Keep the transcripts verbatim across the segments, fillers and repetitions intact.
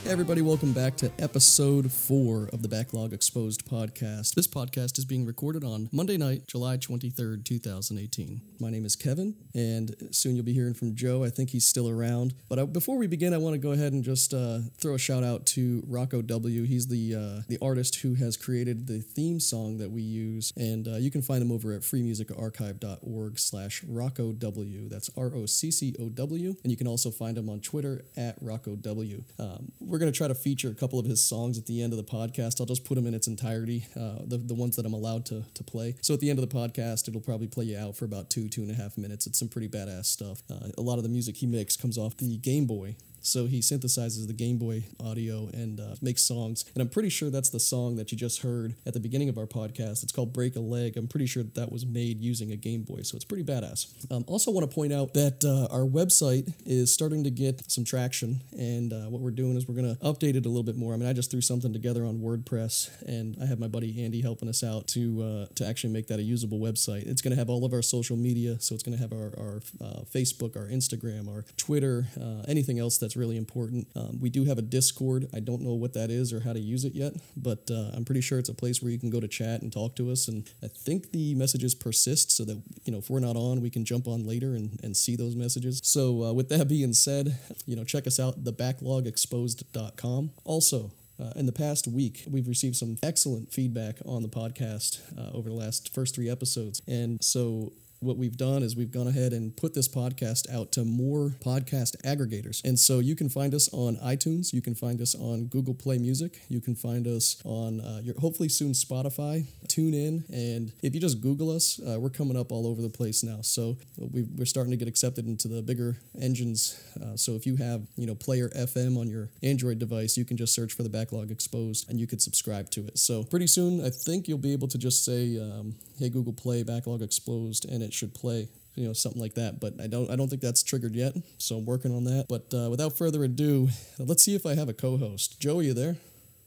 Hey everybody, welcome back to episode four of the Backlog Exposed podcast. This podcast is being recorded on Monday night, July twenty-third, twenty eighteen. My name is Kevin, and soon you'll be hearing from Joe. I think he's still around. But I, before we begin, I want to go ahead and just uh, throw a shout out to Rocco W. He's the uh, the artist who has created the theme song that we use, and uh, you can find him over at freemusicarchive.org slash Rocco W. That's R O C C O W, and you can also find him on Twitter at Rocco W. Um, we're going to try to feature a couple of his songs at the end of the podcast. I'll just put them in its entirety, uh, the, the ones that I'm allowed to, to play. So at the end of the podcast, it'll probably play you out for about two, two and a half minutes. It's some pretty badass stuff. Uh, a lot of the music he makes comes off the Game Boy. So he synthesizes the Game Boy audio and uh, makes songs. And I'm pretty sure that's the song that you just heard at the beginning of our podcast. It's called Break a Leg. I'm pretty sure that, that was made using a Game Boy, so it's pretty badass. Um, also want to point out that uh, our website is starting to get some traction, and uh, what we're doing is we're going to update it a little bit more. I mean, I just threw something together on WordPress, and I have my buddy Andy helping us out to uh, to actually make that a usable website. It's going to have all of our social media, so it's going to have our, our uh, Facebook, our Instagram, our Twitter, uh, anything else that's really important. Um, we do have a Discord. I don't know what that is or how to use it yet, but uh, I'm pretty sure it's a place where you can go to chat and talk to us, and I think the messages persist so that, you know, if we're not on, we can jump on later and, and see those messages. So uh, with that being said, you know, check us out, the backlog exposed dot com. Also, Uh, in the past week, we've received some excellent feedback on the podcast uh, over the last first three episodes. And so what we've done is we've gone ahead and put this podcast out to more podcast aggregators. And so you can find us on iTunes. You can find us on Google Play Music. You can find us on, uh, your, hopefully soon, Spotify, TuneIn. And if you just Google us, uh, we're coming up all over the place now. So we, we're starting to get accepted into the bigger engines. Uh, so if you have, you know, Player F M on your Android device, you can just search for the Backlog Exposed and you could subscribe to it. So pretty soon, I think you'll be able to just say, um, hey, Google Play Backlog Exposed, and it should play, you know, something like that. But I don't I don't think that's triggered yet, so I'm working on that. But uh, without further ado, let's see if I have a co-host. Joe, are you there?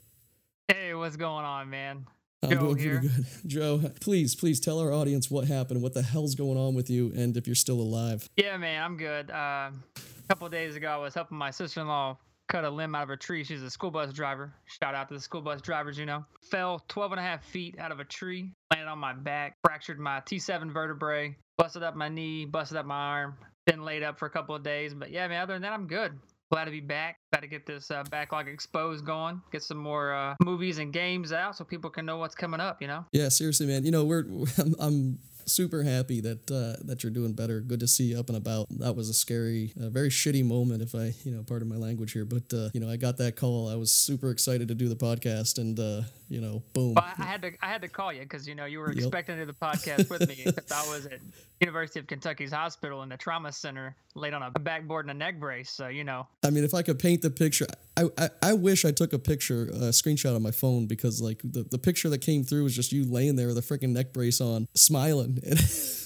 Hey, what's going on, man? I'm Joe doing here. pretty good. Joe, please, please tell our audience what happened, what the hell's going on with you, and if you're still alive. Yeah, man, I'm good. Uh, a couple of days ago, I was helping my sister-in-law cut a limb out of a tree. She's a school bus driver. Shout out to the school bus drivers, you know. Fell twelve and a half feet out of a tree, landed on my back, fractured my T seven vertebrae, busted up my knee, busted up my arm, been laid up for a couple of days. But yeah, man, other than that, I'm good. Glad to be back. Got to get this uh, Backlog Exposed going. Get some more uh, movies and games out so people can know what's coming up, you know? Yeah, seriously, man. You know, we're I'm, I'm super happy that uh, that you're doing better. Good to see you up and about. That was a scary, uh, very shitty moment, if I, you know, pardon my language here. But, uh, you know, I got that call. I was super excited to do the podcast, and, uh, you know, boom. Well, I had to I had to call you because, you know, you were Yep. expecting to do the podcast with me because I was at University of Kentucky's hospital in the trauma center, laid on a backboard and a neck brace. So, you know. I mean, if I could paint the picture, I, I, I wish I took a picture, a screenshot on my phone, because like the, the picture that came through was just you laying there with a freaking neck brace on, smiling. And,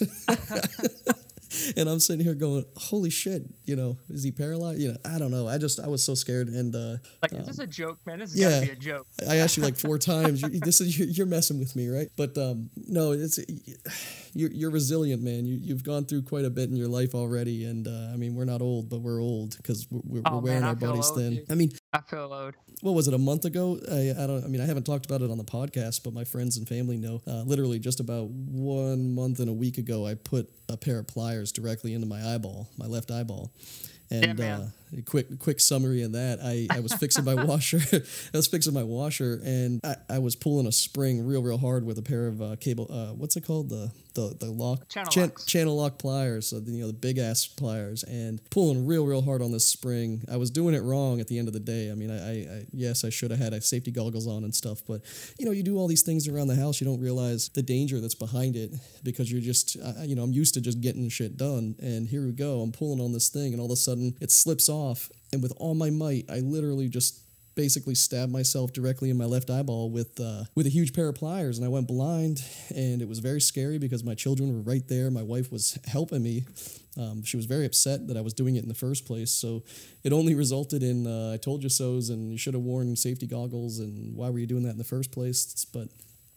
and I'm sitting here going, holy shit, you know, is he paralyzed? You know, I don't know. I just, I was so scared. And, uh, Like, is um, this a joke, man? This has yeah. got to be a joke. I asked you like four times, you, this is, you're, you're messing with me, right? But, um, no, it's, you're, you're resilient, man. You, you've gone through quite a bit in your life already. And, uh, I mean, we're not old, but we're old because we're, we're, Oh, we're wearing man, I our feel bodies old, thin. dude. I mean, I feel load. what was it, a month ago? I, I don't. I mean, I haven't talked about it on the podcast, but my friends and family know. Uh, literally, just about one month and a week ago, I put a pair of pliers directly into my eyeball, my left eyeball. And Yeah, man. uh, a quick quick summary in that, I, I was fixing my washer. I was fixing my washer, and I, I was pulling a spring real real hard with a pair of uh, cable. Uh, what's it called? The the the lock Channel chan- locks. channel lock pliers. So the, you know, the big ass pliers, and pulling real real hard on this spring. I was doing it wrong at the end of the day. I mean, I, I, I yes, I should have had safety goggles on and stuff, but you know, you do all these things around the house, you don't realize the danger that's behind it because you're just, uh, you know, I'm used to just getting shit done, and here we go. I'm pulling on this thing, and all of a sudden it slips off, and with all my might, I literally just basically stabbed myself directly in my left eyeball with uh, with a huge pair of pliers, and I went blind, and it was very scary because my children were right there. My wife was helping me. Um, she was very upset that I was doing it in the first place, so it only resulted in uh, I told you so's, and you should have worn safety goggles, and why were you doing that in the first place? But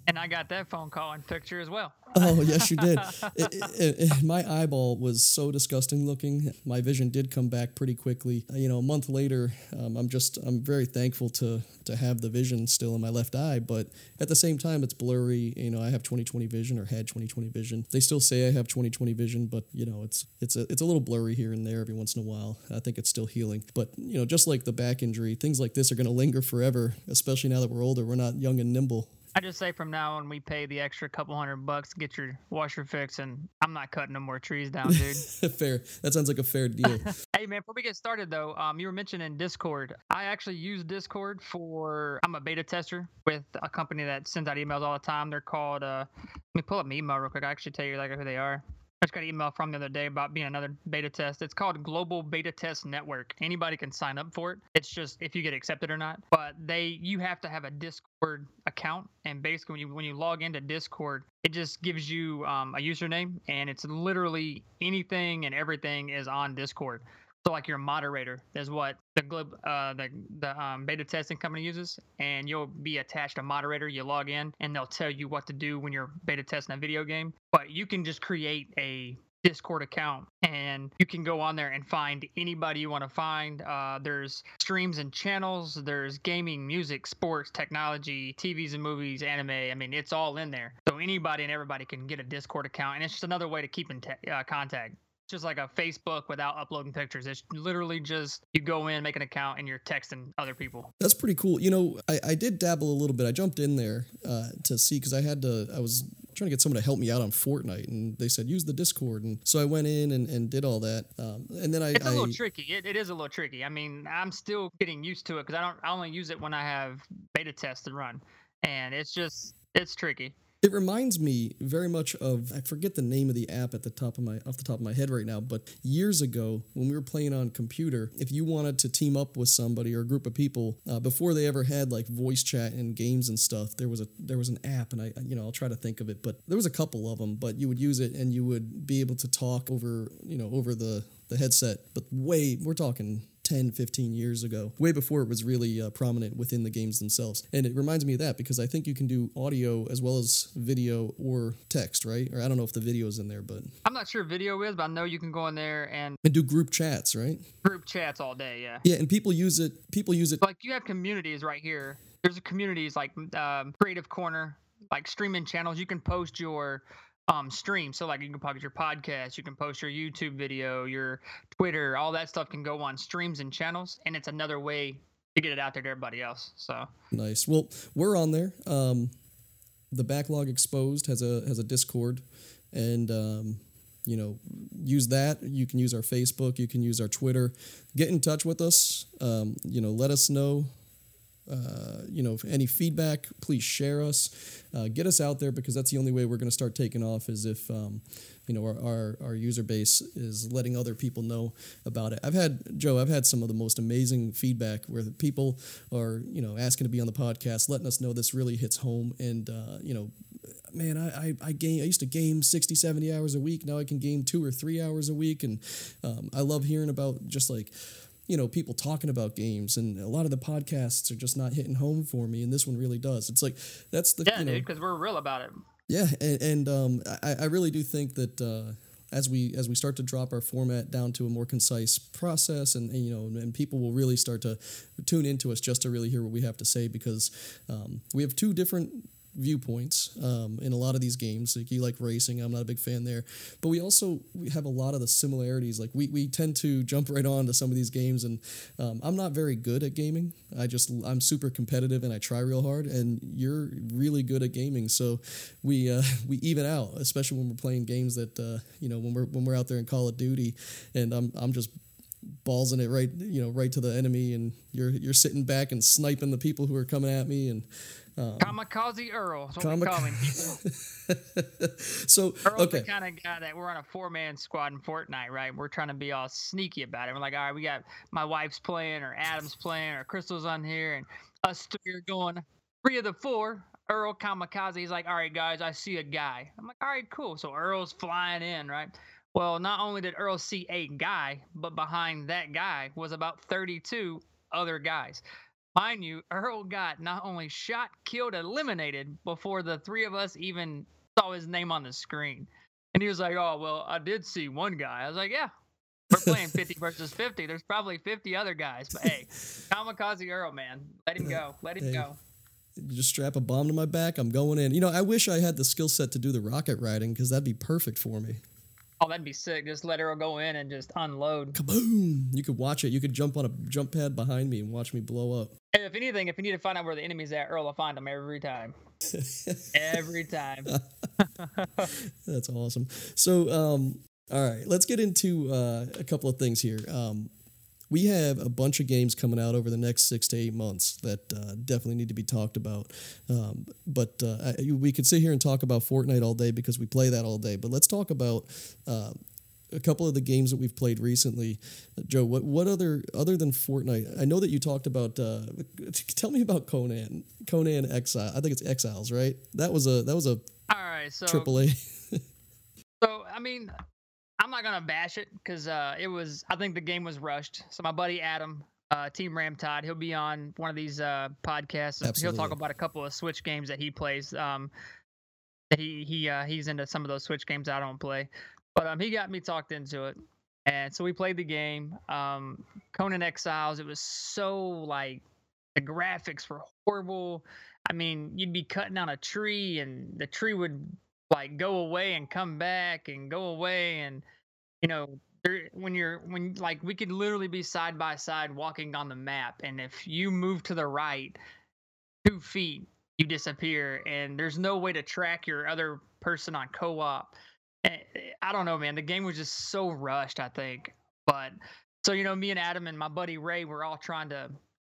And I got that phone call and picture as well. Oh, yes, you did. It, it, it, my eyeball was so disgusting looking. My vision did come back pretty quickly. You know, a month later, um, I'm just, I'm very thankful to to have the vision still in my left eye, but at the same time, it's blurry. You know, I have twenty twenty vision or had twenty twenty vision. They still say I have twenty twenty vision, but, you know, it's it's a, it's a little blurry here and there every once in a while. I think it's still healing. But, you know, just like the back injury, things like this are going to linger forever, especially now that we're older. We're not young and nimble. I just say from now on, we pay the extra couple hundred bucks to get your washer fixed, and I'm not cutting no more trees down, dude. Fair. That sounds like a fair deal. Hey, man, before we get started, though, um, you were mentioning Discord. I actually use Discord for, I'm a beta tester with a company that sends out emails all the time. They're called, uh, let me pull up my email real quick. I actually tell you like who they are. I just got an email from the other day about being another beta test. It's called Global Beta Test Network. Anybody can sign up for it. It's just if you get accepted or not. But they, you have to have a Discord account, and basically when you when you log into Discord, it just gives you um, a username, and it's literally anything and everything is on Discord. So like your moderator is what the glib, uh, the the um, beta testing company uses, and you'll be attached to moderator. You log in, and they'll tell you what to do when you're beta testing a video game. But you can just create a Discord account, and you can go on there and find anybody you want to find. Uh, there's streams and channels. There's gaming, music, sports, technology, T Vs and movies, anime. I mean, it's all in there. So anybody and everybody can get a Discord account, and it's just another way to keep in te- uh, contact. Just like a Facebook without uploading pictures. It's literally just you go in, make an account, and you're texting other people. That's pretty cool. You know, I, I did dabble a little bit. I jumped in there uh, to see because I had to, I was trying to get someone to help me out on Fortnite, and they said, use the Discord. And so I went in and, and did all that. Um, and then I... It's a little I, tricky. It, it is a little tricky. I mean, I'm still getting used to it because I don't, I only use it when I have beta tests to run. And it's just, it's tricky. It reminds me very much of, I forget the name of the app at the top of my off the top of my head right now, but years ago when we were playing on computer, if you wanted to team up with somebody or a group of people, uh, before they ever had like voice chat and games and stuff, there was a there was an app, and I you know I'll try to think of it, but there was a couple of them, but you would use it and you would be able to talk over you know over the the headset, but way we're talking ten, fifteen years ago, way before it was really uh, prominent within the games themselves. And it reminds me of that because I think you can do audio as well as video or text, right? Or I don't know if the video is in there, but... I'm not sure video is, but I know you can go in there and... And do group chats, right? Group chats all day, yeah. Yeah, and people use it, people use it... Like you have communities right here. There's a communities like um, Creative Corner, like streaming channels. You can post your... um stream. So like you can post your podcast, you can post your YouTube video, your Twitter, all that stuff can go on streams and channels, and it's another way to get it out there to everybody else. So nice. Well, we're on there. Um the Backlog Exposed has a has a Discord, and um you know, use that. You can use our Facebook, you can use our Twitter. Get in touch with us. Um, you know, let us know Uh, you know, any feedback, please share us, uh, get us out there, because that's the only way we're going to start taking off is if, um, you know, our, our, our user base is letting other people know about it. I've had, Joe, I've had some of the most amazing feedback where the people are, you know, asking to be on the podcast, letting us know this really hits home. And, uh, you know, man, I, I, I game, I used to game sixty, seventy hours a week. Now I can game two or three hours a week. And um, I love hearing about just like, you know, people talking about games, and a lot of the podcasts are just not hitting home for me, and this one really does. It's like, that's the, yeah, you know, dude, because we're real about it. Yeah, and, and um, I, I really do think that uh, as we as we start to drop our format down to a more concise process, and, and you know, and people will really start to tune into us just to really hear what we have to say, because um, we have two different viewpoints um, in a lot of these games. Like you like racing, I'm not a big fan there, but we also we have a lot of the similarities. Like we, we tend to jump right on to some of these games, and um, I'm not very good at gaming. I just I'm super competitive and I try real hard, and you're really good at gaming, so we uh, we even out, especially when we're playing games that uh, you know when we're when we're out there in Call of Duty, and I'm I'm just ballsing it right you know right to the enemy, and you're you're sitting back and sniping the people who are coming at me, and Um, Kamikaze Earl. That's what Kamik- we call him, people. so, Earl's okay. the kind of guy that we're on a four-man squad in Fortnite, right? We're trying to be all sneaky about it. We're like, all right, we got my wife's playing, or Adam's playing, or Crystal's on here, and us three are going. Three of the four, Earl Kamikaze, he's like, all right, guys, I see a guy. I'm like, all right, cool. So Earl's flying in, right? Well, not only did Earl see a guy, but behind that guy was about thirty-two other guys. Mind you, Earl got not only shot, killed, eliminated before the three of us even saw his name on the screen. And he was like, "Oh, well, I did see one guy." I was like, "Yeah, we're playing fifty versus fifty. There's probably fifty other guys." But hey, Kamikaze Earl, man, let him go. Let him Hey. go. You just strap a bomb to my back, I'm going in. You know, I wish I had the skill set to do the rocket riding because that'd be perfect for me. Oh, that'd be sick. Just let Earl go in and just unload. Kaboom! You could watch it. You could jump on a jump pad behind me and watch me blow up. And if anything, if you need to find out where the enemy's at, Earl will find them every time. Every time. That's awesome. So, um, all right, let's get into uh, a couple of things here. Um, we have a bunch of games coming out over the next six to eight months that uh, definitely need to be talked about. Um, but uh, I, we could sit here and talk about Fortnite all day because we play that all day. But let's talk about uh, a couple of the games that we've played recently. Joe, what what other other than Fortnite? I know that you talked about. Uh, tell me about Conan. Conan Exile. I think it's Exiles, right? That was a that was a All right, so triple A. So I mean, I'm not gonna bash it because uh, it was. I think the game was rushed. So my buddy Adam, uh, Team Ram Tide, he'll be on one of these uh, podcasts. He'll Absolutely. talk about a couple of Switch games that he plays. Um, that he he uh, he's into some of those Switch games I don't play, but um, he got me talked into it, and so we played the game. Um, Conan Exiles. It was so like the graphics were horrible. I mean, you'd be cutting down a tree, and the tree would like go away and come back and go away, and you know, there, when you're when like we could literally be side by side walking on the map, and if you move to the right two feet, you disappear, and there's no way to track your other person on co-op. And I don't know, man. The game was just so rushed, I think. But so you know, me and Adam and my buddy Ray were all trying to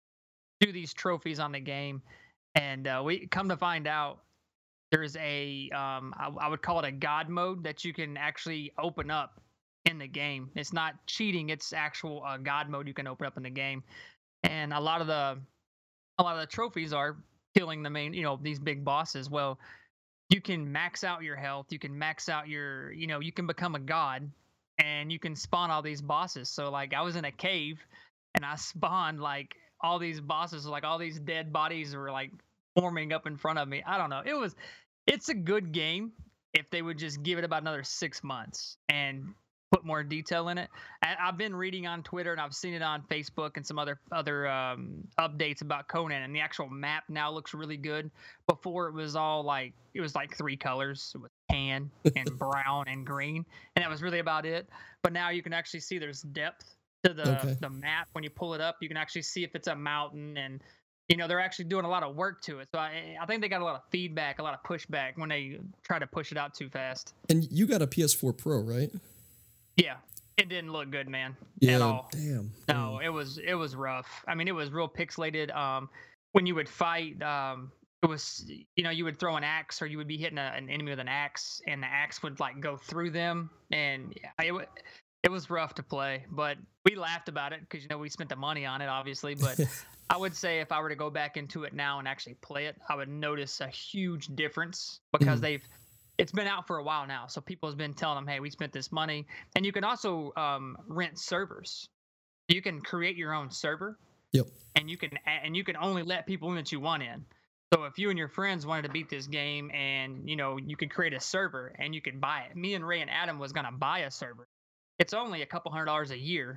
do these trophies on the game, and uh, we come to find out there's a um, I, I would call it a god mode that you can actually open up in the game. It's not cheating; it's actual uh, god mode you can open up in the game. And a lot of the a lot of the trophies are killing the main, you know, these big bosses. Well, you can max out your health, you can max out your, you know, you can become a god, and you can spawn all these bosses. So like I was in a cave, and I spawned like all these bosses, like all these dead bodies were like forming up in front of me. I don't know. It was, it's a good game if they would just give it about another six months and put more detail in it. I, I've been reading on Twitter and I've seen it on Facebook and some other other um, updates about Conan, and the actual map now looks really good. Before it was all like it was like three colors. It was tan and brown and green, and that was really about it. But now you can actually see there's depth to the Okay. the map. When you pull it up, you can actually see if it's a mountain, and you know they're actually doing a lot of work to it. So I, I think they got a lot of feedback, a lot of pushback when they try to push it out too fast. And you got a P S four Pro, right? Yeah, it didn't look good, man, Yeah. at all. Damn. No, it was it was rough. I mean, it was real pixelated. Um, when you would fight, um, it was you know you would throw an axe, or you would be hitting a, an enemy with an axe, and the axe would like go through them, and yeah, it wa- it was rough to play. But we laughed about it because you know we spent the money on it, obviously. But I would say if I were to go back into it now and actually play it, I would notice a huge difference because Mhm. they've it's been out for a while now, so people has been telling them, "Hey, we spent this money," and you can also um, rent servers. You can create your own server, Yep. and you can a- and you can only let people in that you want in. So if you and your friends wanted to beat this game, and you know you could create a server and you could buy it. Me and Ray and Adam was gonna buy a server. It's only a couple hundred dollars a year,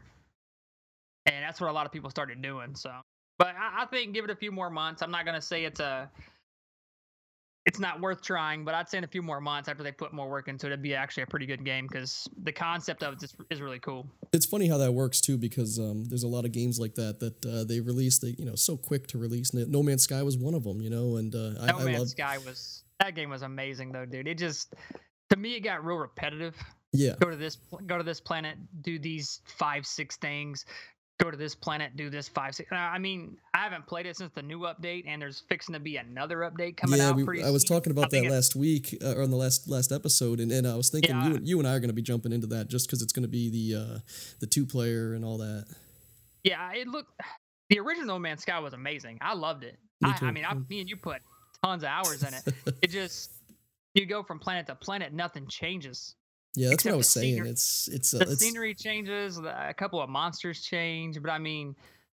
and that's what a lot of people started doing. So, but I, I think give it a few more months. I'm not gonna say it's a it's not worth trying, but I'd say in a few more months after they put more work into it, it'd be actually a pretty good game because the concept of it is, is really cool. It's funny how that works too, because um, there's a lot of games like that that uh, they release. They you know so quick to release. No Man's Sky was one of them, you know, and uh, I, No I Man's love. Sky was that game was amazing though, dude. It just to me it got real repetitive. Yeah. Go to this go to this planet, do these five six things. Go to this planet, do this five six. Uh, I mean, I haven't played it since the new update, and there's fixing to be another update coming Yeah, out we, pretty I was soon. talking I about think that it- last week uh, or on the last last episode, and, and I was thinking Yeah. you and you and I are going to be jumping into that just because it's going to be the uh, the two player and all that. Yeah, it looked. The original No Man's Sky was amazing. I loved it. Me I, too. I mean, I, me and you put tons of hours in it. It just you go from planet to planet, nothing changes. Yeah, that's what I except was the saying. scenery- It's it's uh, The it's scenery changes, the- a couple of monsters change, but I mean,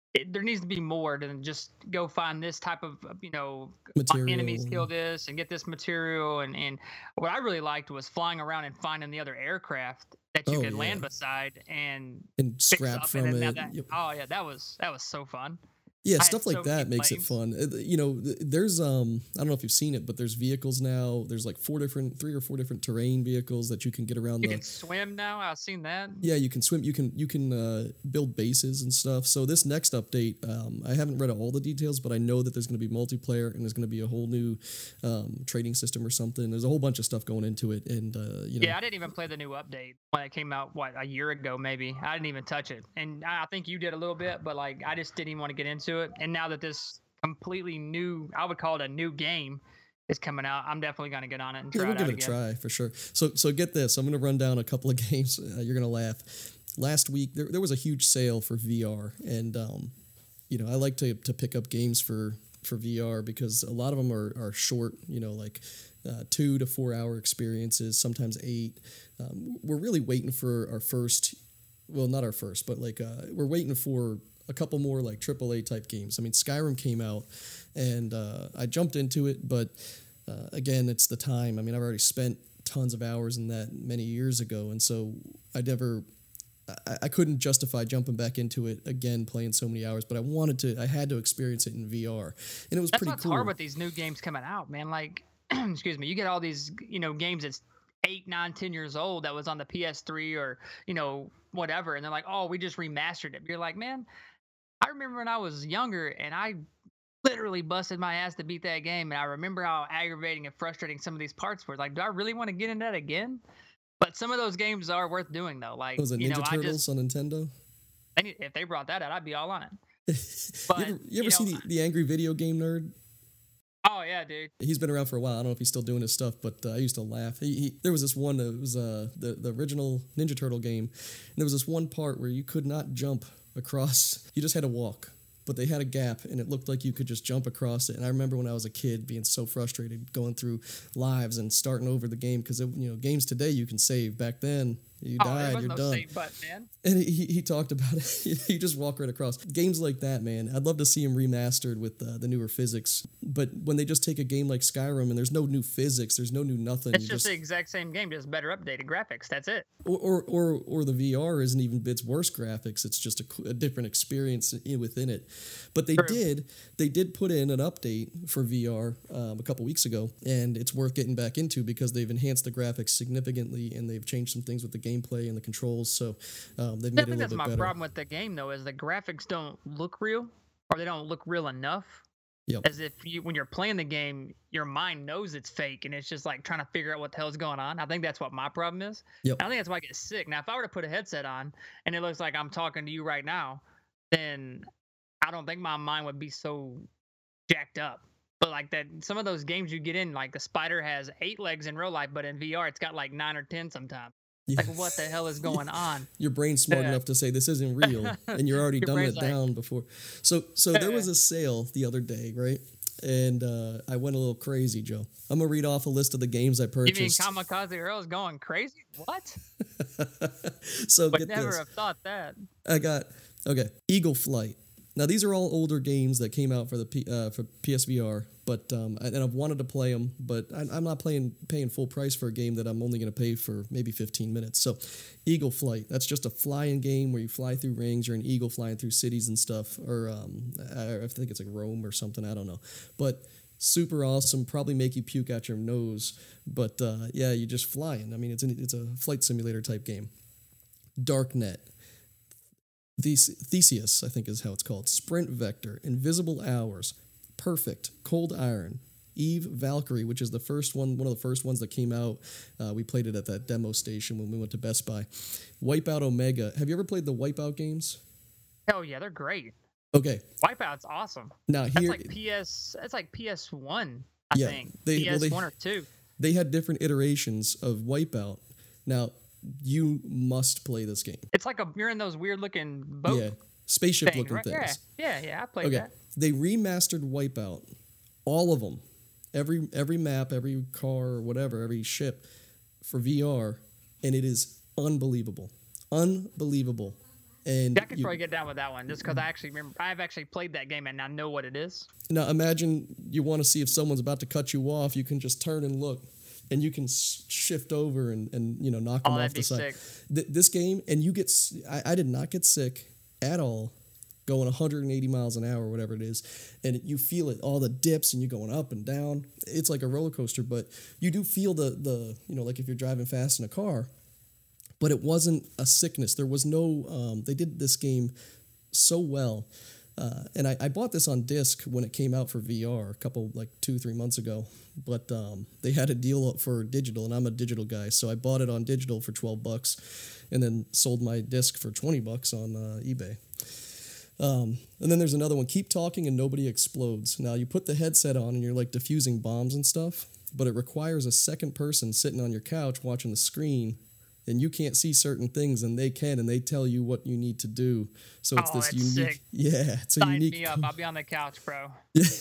it, there needs to be more than just go find this type of you know Material. enemies, kill this and get this material. And and what I really liked was flying around and finding the other aircraft that you Oh, could yeah. land beside and And fix scrap up. from And then it. that, that, Yep. oh yeah, that was that was so fun. Yeah, I had stuff so like many that makes it planes. fun. Uh, You know, th- there's um, I don't know if you've seen it, but there's vehicles now. There's like four different, three or four different terrain vehicles that you can get around You the. can swim now. I've seen that. Yeah, you can swim. You can you can uh, build bases and stuff. So this next update, um, I haven't read all the details, but I know that there's going to be multiplayer and there's going to be a whole new um, trading system or something. There's a whole bunch of stuff going into it, and uh, you know, Yeah, I didn't even play the new update when it came out. What, a year ago, maybe. I didn't even touch it, and I I think you did a little bit, but like I just didn't even want to get into it. And now that this completely new, I would call it a new game, is coming out, I'm definitely gonna get on it and yeah, try we'll it give out it a again. try for sure. So so get this. I'm going to run down a couple of games. Uh, you're going to laugh. Last week there there was a huge sale for V R, and um, you know I like to to pick up games for for V R because a lot of them are are short. You know, like uh, two to four hour experiences, sometimes eight. Um, we're really waiting for our first. Well, not our first, but like uh, we're waiting for a couple more like triple A type games. I mean, Skyrim came out, and uh, I jumped into it, but uh, again, it's the time. I mean, I've already spent tons of hours in that many years ago, and so I never, I, I couldn't justify jumping back into it again, playing so many hours. But I wanted to, I had to experience it in V R, and it was That's pretty what's cool. hard with these new games coming out, man. Like, excuse me, you get all these, you know, games that's eight, nine, ten years old that was on the P S three or you know whatever, and they're like, oh, we just remastered it. You're like, man, I remember when I was younger and I literally busted my ass to beat that game, and I remember how aggravating and frustrating some of these parts were. Like, do I really want to get into that again? But some of those games are worth doing though. Like, Was it you Ninja know, I Turtles just on Nintendo? I need- if they brought that out, I'd be all on it. you But ever, you ever you see know, the, the Angry Video Game Nerd? oh yeah, dude. He's been around for a while. I don't know if he's still doing his stuff, but uh, I used to laugh. He, he, there was this one that was uh, the the original Ninja Turtle game, and there was this one part where you could not jump across. You just had to walk, but they had a gap, and it looked like you could just jump across it. And I remember when I was a kid being so frustrated, going through lives and starting over the game because you know games today you can save. Back then, you Oh, there died, was you're no done. save button, man. And he, he talked about it. You just walk right across. Games like that, man, I'd love to see them remastered with uh, the newer physics. But when they just take a game like Skyrim and there's no new physics, there's no new nothing. It's you just the exact same game, just better updated graphics. That's it. or, or, or, or the V R isn't even its worse graphics. It's just a, a different experience in, within it. But they True. did they did put in an update for V R um, a couple weeks ago, and it's worth getting back into because they've enhanced the graphics significantly and they've changed some things with the gameplay and the controls. So um, they've I made it a think little that's bit my better. problem with the game, though, is the graphics don't look real, or they don't look real enough. Yep. As if you, when you're playing the game, your mind knows it's fake, and it's just like trying to figure out what the hell's going on. I think that's what my problem is. Yep. I think that's why I get sick. Now, if I were to put a headset on and it looks like I'm talking to you right now, then I don't think my mind would be so jacked up. But like that, some of those games you get in, like the spider has eight legs in real life, but in V R it's got like nine or ten sometimes. Yeah. Like, what the hell is going on? Your brain's smart Yeah. enough to say this isn't real, and you're already Your dumbing it brain's like- down before. So, so there was a sale the other day, right? And uh, I went a little crazy, Joe. I'm gonna read off a list of the games I You mean purchased. Kamikaze Earl's going crazy? What? So Would get never this. have thought that. I got okay. Eagle Flight. Now these are all older games that came out for the P, uh, for P S V R, but um, and I've wanted to play them, but I, I'm not playing paying full price for a game that I'm only going to pay for maybe fifteen minutes. So, Eagle Flight. That's just a flying game where you fly through rings. You're an eagle flying through cities and stuff, or um, I, I think it's like Rome or something. I don't know, but super awesome. Probably make you puke out your nose, but uh, yeah, you're just flying. I mean, it's an, it's a flight simulator type game. Darknet. Thes- Theseus, I think is how it's called. Sprint Vector, Invisible Hours, Perfect, Cold Iron, Eve Valkyrie, which is the first one, one of the first ones that came out. Uh, we played it at that demo station when we went to Best Buy. Wipeout Omega. Have you ever played the Wipeout games? Hell yeah, they're great. Okay, Wipeout's awesome. now That's here, like P S. That's like P S one, I Yeah, think. they- P S well, they- one or two. they had different iterations of Wipeout. Now, you must play this game. It's like a you're in those weird looking boat yeah, spaceship thing, looking right? Yeah, things. yeah, yeah. I played Okay, that. they remastered Wipeout, all of them, every every map, every car, or whatever, every ship, for V R, and it is unbelievable, unbelievable. And I could you, probably get down with that one just because I actually remember I've actually played that game and I know what it is. now imagine you want to see if someone's about to cut you off, you can just turn and look, and you can s- shift over and, and you know knock them Oh, off that'd the be side. sick. Th- this game, and you get s- I, I did not get sick at all, going one hundred eighty miles an hour, whatever it is, and it, you feel it, all the dips, and you're going up and down. It's like a roller coaster, but you do feel the the you know like if you're driving fast in a car. But it wasn't a sickness. There was no. Um, they did this game so well, uh, and I, I bought this on disc when it came out for V R a couple like two three months ago. But um, they had a deal for digital, and I'm a digital guy, so I bought it on digital for twelve bucks, and then sold my disc for twenty bucks on uh, eBay. Um, and then there's another one, Keep Talking and Nobody Explodes. Now, you put the headset on and you're like diffusing bombs and stuff, but it requires a second person sitting on your couch watching the screen, and you can't see certain things and they can, and they tell you what you need to do. So it's Oh, this that's unique, sick. yeah, it's a Sign unique. me up. I'll be on the couch, bro.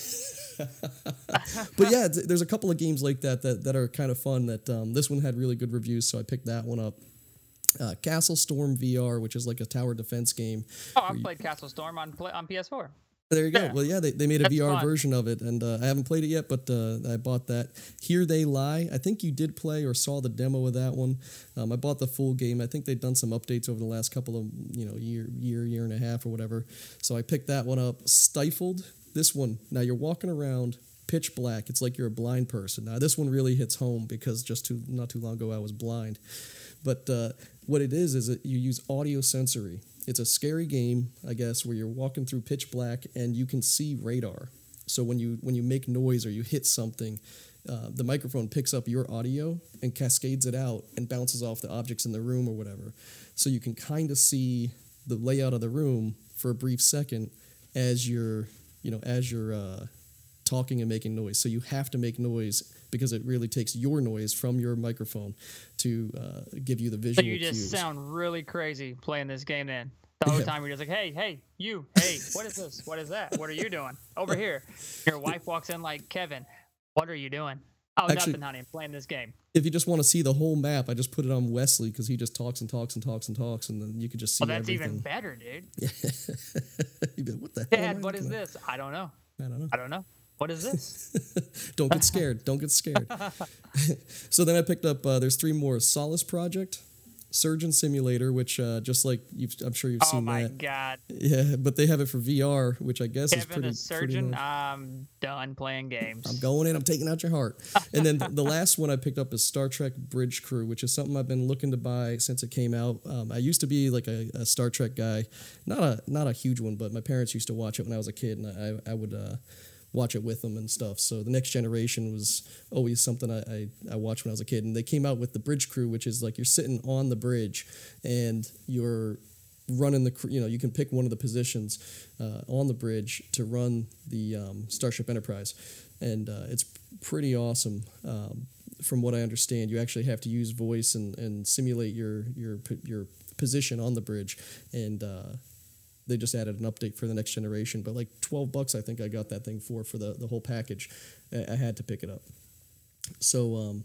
But yeah, it's- there's a couple of games like that that, that are kind of fun. That um, this one had really good reviews, so I picked that one up. Uh, Castle Storm V R, which is like a tower defense game. Oh, I've played Castle Storm on play, on P S four. There you go. Yeah. Well, yeah, they, they made a That's V R fun. version of it, and uh, I haven't played it yet, but uh, I bought that. Here They Lie. I think you did play or saw the demo of that one. Um, I bought the full game. I think they've done some updates over the last couple of you know year year year and a half or whatever. So I picked that one up. Stifled. This one. Now you're walking around pitch black. It's like you're a blind person. Now this one really hits home because just too not too long ago I was blind. But uh, what it is is that you use audio sensory. It's a scary game, I guess, where you're walking through pitch black and you can see radar. So when you when you make noise or you hit something, uh, the microphone picks up your audio and cascades it out and bounces off the objects in the room or whatever. So you can kind of see the layout of the room for a brief second as you're you know as you're uh, talking and making noise. So you have to make noise because it really takes your noise from your microphone to uh, give you the So visual you just cues. sound really crazy playing this game then. The whole Yeah. time you're just like, hey, hey, you, hey, what is this? What is that? What are you doing? Over here. Your wife walks in like, Kevin, what are you doing? Oh, Actually- nothing, honey. I'm playing this game. If you just want to see the whole map, I just put it on Wesley because he just talks and talks and talks and talks, and then you can just see Oh, that's everything. even better, dude. You'd be like, what the hell? am Dad, I what is looking at?" this? I don't know. I don't know. I don't know. What is this? Don't get scared. Don't get scared. So then I picked up. Uh, there's three more: Solace Project, Surgeon Simulator, which uh, just like you've, I'm sure you've Oh seen my that. God. Yeah, but they have it for V R, which I guess is Kevin, pretty. a surgeon. Pretty nice. I'm done playing games. I'm going in. I'm taking out your heart. And then the last one I picked up is Star Trek Bridge Crew, which is something I've been looking to buy since it came out. Um, I used to be like a, a Star Trek guy, not a not a huge one, but my parents used to watch it when I was a kid, and I I would uh, watch it with them and stuff. So the Next Generation was always something I, I I watched when I was a kid, and they came out with the Bridge Crew, which is like you're sitting on the bridge and you're running the cr- you know you can pick one of the positions uh, on the bridge to run the um, Starship Enterprise, and uh, it's pretty awesome. Um, from what I understand, you actually have to use voice and, and simulate your your p- your position on the bridge, and uh, they just added an update for the Next Generation. But like twelve bucks, I think I got that thing for for the the whole package. I, I had to pick it up. So. Um,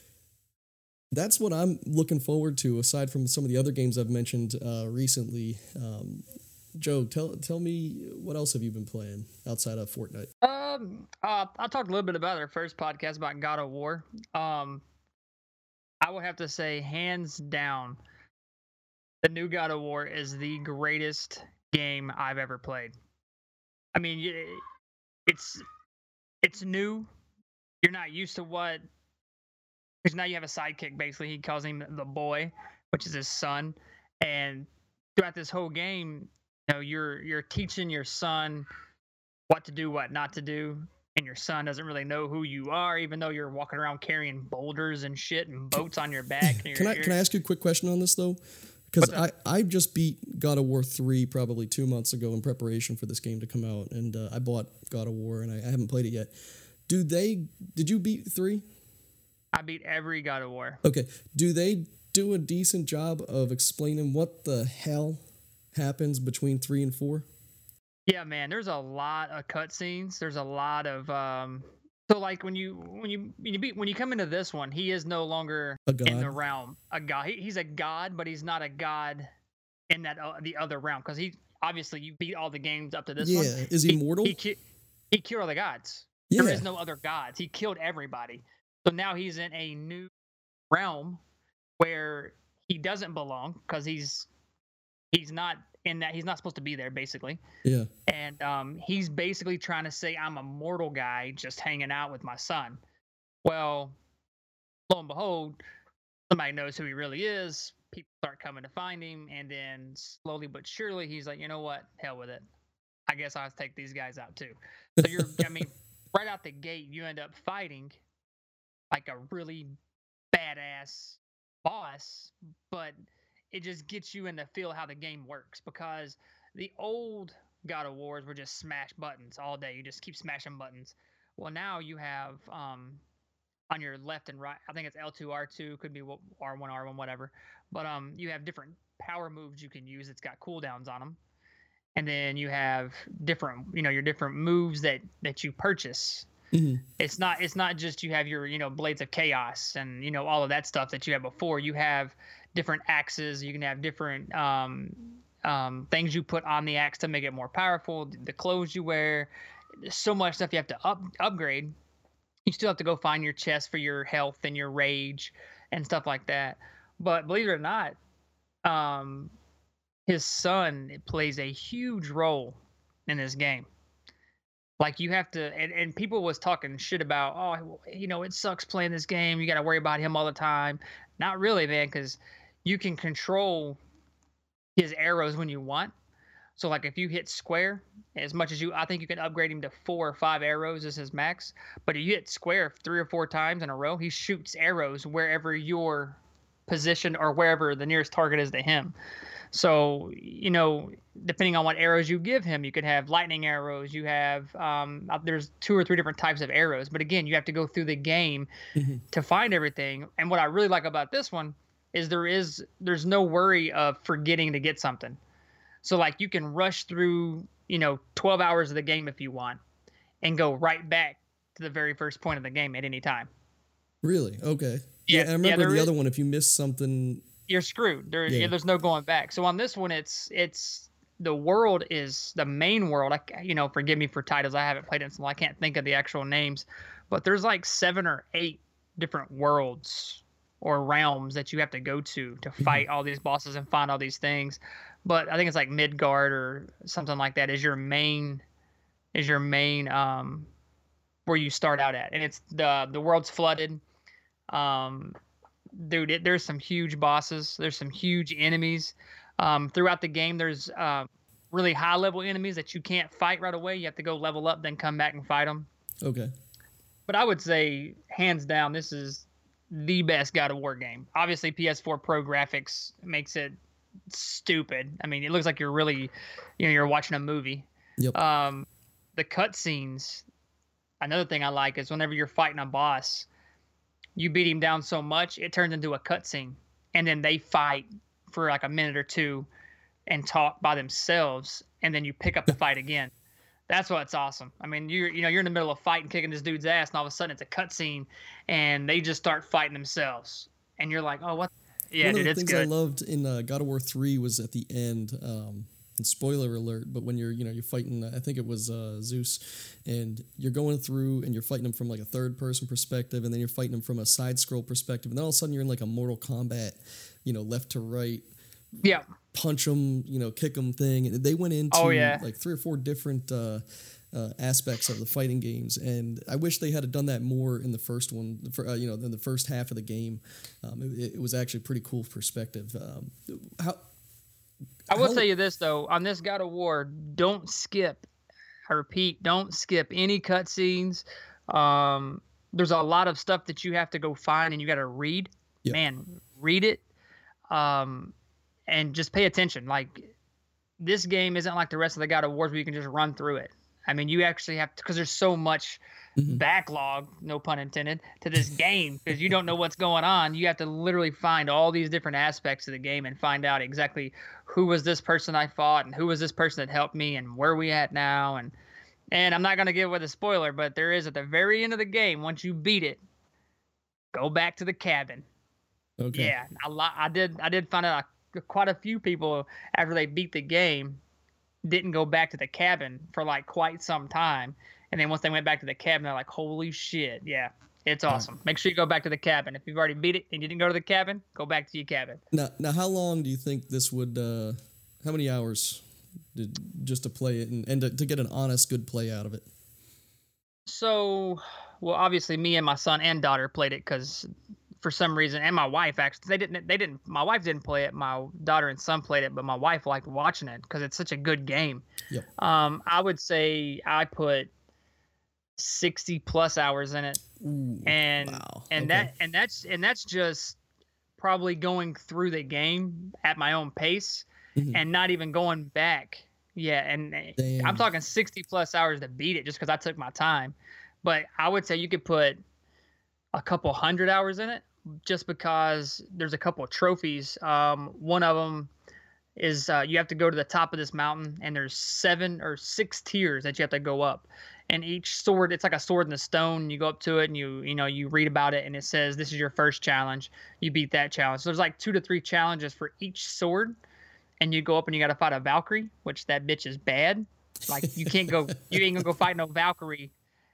That's what I'm looking forward to, aside from some of the other games I've mentioned uh, recently. Um, Joe, tell tell me, what else have you been playing outside of Fortnite? Um, uh, I talked a little bit about our first podcast about God of War. Um, I would have to say, hands down, the new God of War is the greatest game I've ever played. I mean, y- it's it's new. You're not used to what, because now you have a sidekick. Basically, he calls him the boy, which is his son, and throughout this whole game, you know, you're you're teaching your son what to do, what not to do, and your son doesn't really know who you are, even though you're walking around carrying boulders and shit and boats on your back. And Can you're, I you're- can I ask you a quick question on this though? Because What's I, I just beat God of War three probably two months ago in preparation for this game to come out, and uh, I bought God of War and I, I haven't played it yet. Do they? Did you beat three? I beat every God of War. Okay. Do they do a decent job of explaining what the hell happens between three and four? Yeah, man. There's a lot of cutscenes. There's a lot of um. So like when you when you when you beat when you come into this one, he is no longer A god. in the realm a god. He, he's a god, but he's not a god in that uh, the other realm, because he obviously you beat all the games up to this yeah. one. Is he, mortal? He, he, he killed all the gods. Yeah. There is no other gods. He killed everybody. So now he's in a new realm where he doesn't belong because he's he's not in that. He's not supposed to be there, basically. Yeah. And um, he's basically trying to say, I'm a mortal guy just hanging out with my son. Well, lo and behold, somebody knows who he really is. People start coming to find him, and then slowly but surely, he's like, you know what? Hell with it. I guess I'll take these guys out too. So you're, I mean, right out the gate, you end up fighting like a really badass boss, but it just gets you in the feel how the game works, because the old God of Wars were just smash buttons all day. You just keep smashing buttons. Well, now you have um, on your left and right, I think it's L two, R two, could be R one, R one, whatever. But um, you have different power moves you can use. It's got cooldowns on them. And then you have different, you know, your different moves that, that you purchase. Mm-hmm. It's not, it's not just you have your, you know, Blades of Chaos and, you know, all of that stuff that you had before. You have different axes. You can have different um, um, things you put on the axe to make it more powerful. The clothes you wear. There's so much stuff you have to up, upgrade. You still have to go find your chest for your health and your rage and stuff like that. But believe it or not, um, his son plays a huge role in this game. Like you have to, and, and people was talking shit about, oh, you know, it sucks playing this game. You got to worry about him all the time. Not really, man, because you can control his arrows when you want. So like if you hit square, as much as you, I think you can upgrade him to four or five arrows as his max. But if you hit square three or four times in a row, he shoots arrows wherever you're positioned or wherever the nearest target is to him. So, you know, depending on what arrows you give him, you could have lightning arrows. You have, um, there's two or three different types of arrows. But again, you have to go through the game mm-hmm. to find everything. And what I really like about this one is there is, there's no worry of forgetting to get something. So like you can rush through, you know, twelve hours of the game if you want and go right back to the very first point of the game at any time. Really? Okay. Yeah. yeah I remember yeah, the is, other one, if you miss something, you're screwed. There, yeah. Yeah, there's no going back. So on this one, it's it's the world is the main world. I, you know, forgive me for titles. I haven't played it, so I can't think of the actual names. But there's like seven or eight different worlds or realms that you have to go to to fight all these bosses and find all these things. But I think it's like Midgard or something like that is your main is your main um where you start out at, and it's the the world's flooded. Um, dude, it, there's some huge bosses. There's some huge enemies. Um, throughout the game, there's uh, really high-level enemies that you can't fight right away. You have to go level up, then come back and fight them. Okay. But I would say, hands down, this is the best God of War game. Obviously, P S four Pro graphics makes it stupid. I mean, it looks like you're really, you know, you're watching a movie. Yep. Um, the cutscenes, another thing I like is whenever you're fighting a boss, you beat him down so much, it turns into a cutscene. And then they fight for like a minute or two and talk by themselves. And then you pick up the fight again. That's what's awesome. I mean, you're, you know, you're in the middle of fighting, kicking this dude's ass, and all of a sudden it's a cutscene and they just start fighting themselves. And you're like, oh, what? Yeah, One dude, of the it's things good. I loved in uh, God of War three was at the end, um, and spoiler alert, but when you're, you know, you're fighting, I think it was uh, Zeus, and you're going through and you're fighting him from like a third person perspective, and then you're fighting him from a side scroll perspective, and then all of a sudden you're in like a Mortal Kombat, you know, left to right, yeah, punch them, you know, kick them thing. And they went into oh, yeah. like three or four different uh, uh, aspects of the fighting games, and I wish they had done that more in the first one, for, uh, you know, in the first half of the game. Um, it, it was actually pretty cool perspective. Um, how I will how, tell you this, though. On this God of War, don't skip. I repeat, don't skip any cutscenes. Um, there's a lot of stuff that you have to go find and you got to read. Yeah. Man, read it. Um, and just pay attention. Like, this game isn't like the rest of the God of Wars where you can just run through it. I mean, you actually have to, because there's so much mm-hmm. backlog, no pun intended, to this game, because you don't know what's going on. You have to literally find all these different aspects of the game and find out exactly who was this person I fought and who was this person that helped me and where we at now. And and I'm not going to give away the spoiler, but there is at the very end of the game, once you beat it, go back to the cabin. Okay. Yeah, I, I did I did find out quite a few people after they beat the game didn't go back to the cabin for like quite some time. And then once they went back to the cabin, they're like, holy shit. Yeah, it's awesome. Right. Make sure you go back to the cabin. If you've already beat it and you didn't go to the cabin, go back to your cabin. Now, now how long do you think this would, uh, how many hours did, just to play it and, and to, to get an honest, good play out of it? So, well, obviously me and my son and daughter played it because for some reason, and my wife actually, they didn't, they didn't, my wife didn't play it. My daughter and son played it, but my wife liked watching it because it's such a good game. Yep. Um, I would say I put sixty plus hours in it. Ooh, and, wow. and okay. that, and that's, and that's just probably going through the game at my own pace mm-hmm. and not even going back. Yeah. And Damn. I'm talking sixty plus hours to beat it just because I took my time. But I would say you could put a couple hundred hours in it just because there's a couple of trophies. Um, one of them is uh, you have to go to the top of this mountain, and there's seven or six tiers that you have to go up. And each sword, it's like a sword in the stone. You go up to it, and you you know you read about it, and it says this is your first challenge. You beat that challenge. So there's like two to three challenges for each sword, and you go up and you got to fight a Valkyrie, which that bitch is bad. Like you can't go, you ain't gonna go fight no Valkyrie.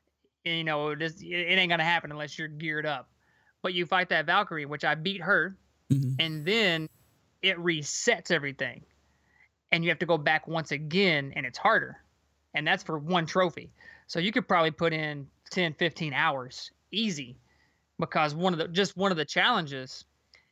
You know, it, just, it ain't gonna happen unless you're geared up. But you fight that Valkyrie, which I beat her, mm-hmm. and then it resets everything, and you have to go back once again, and it's harder, and that's for one trophy. So you could probably put in ten, fifteen hours easy, because one of the just one of the challenges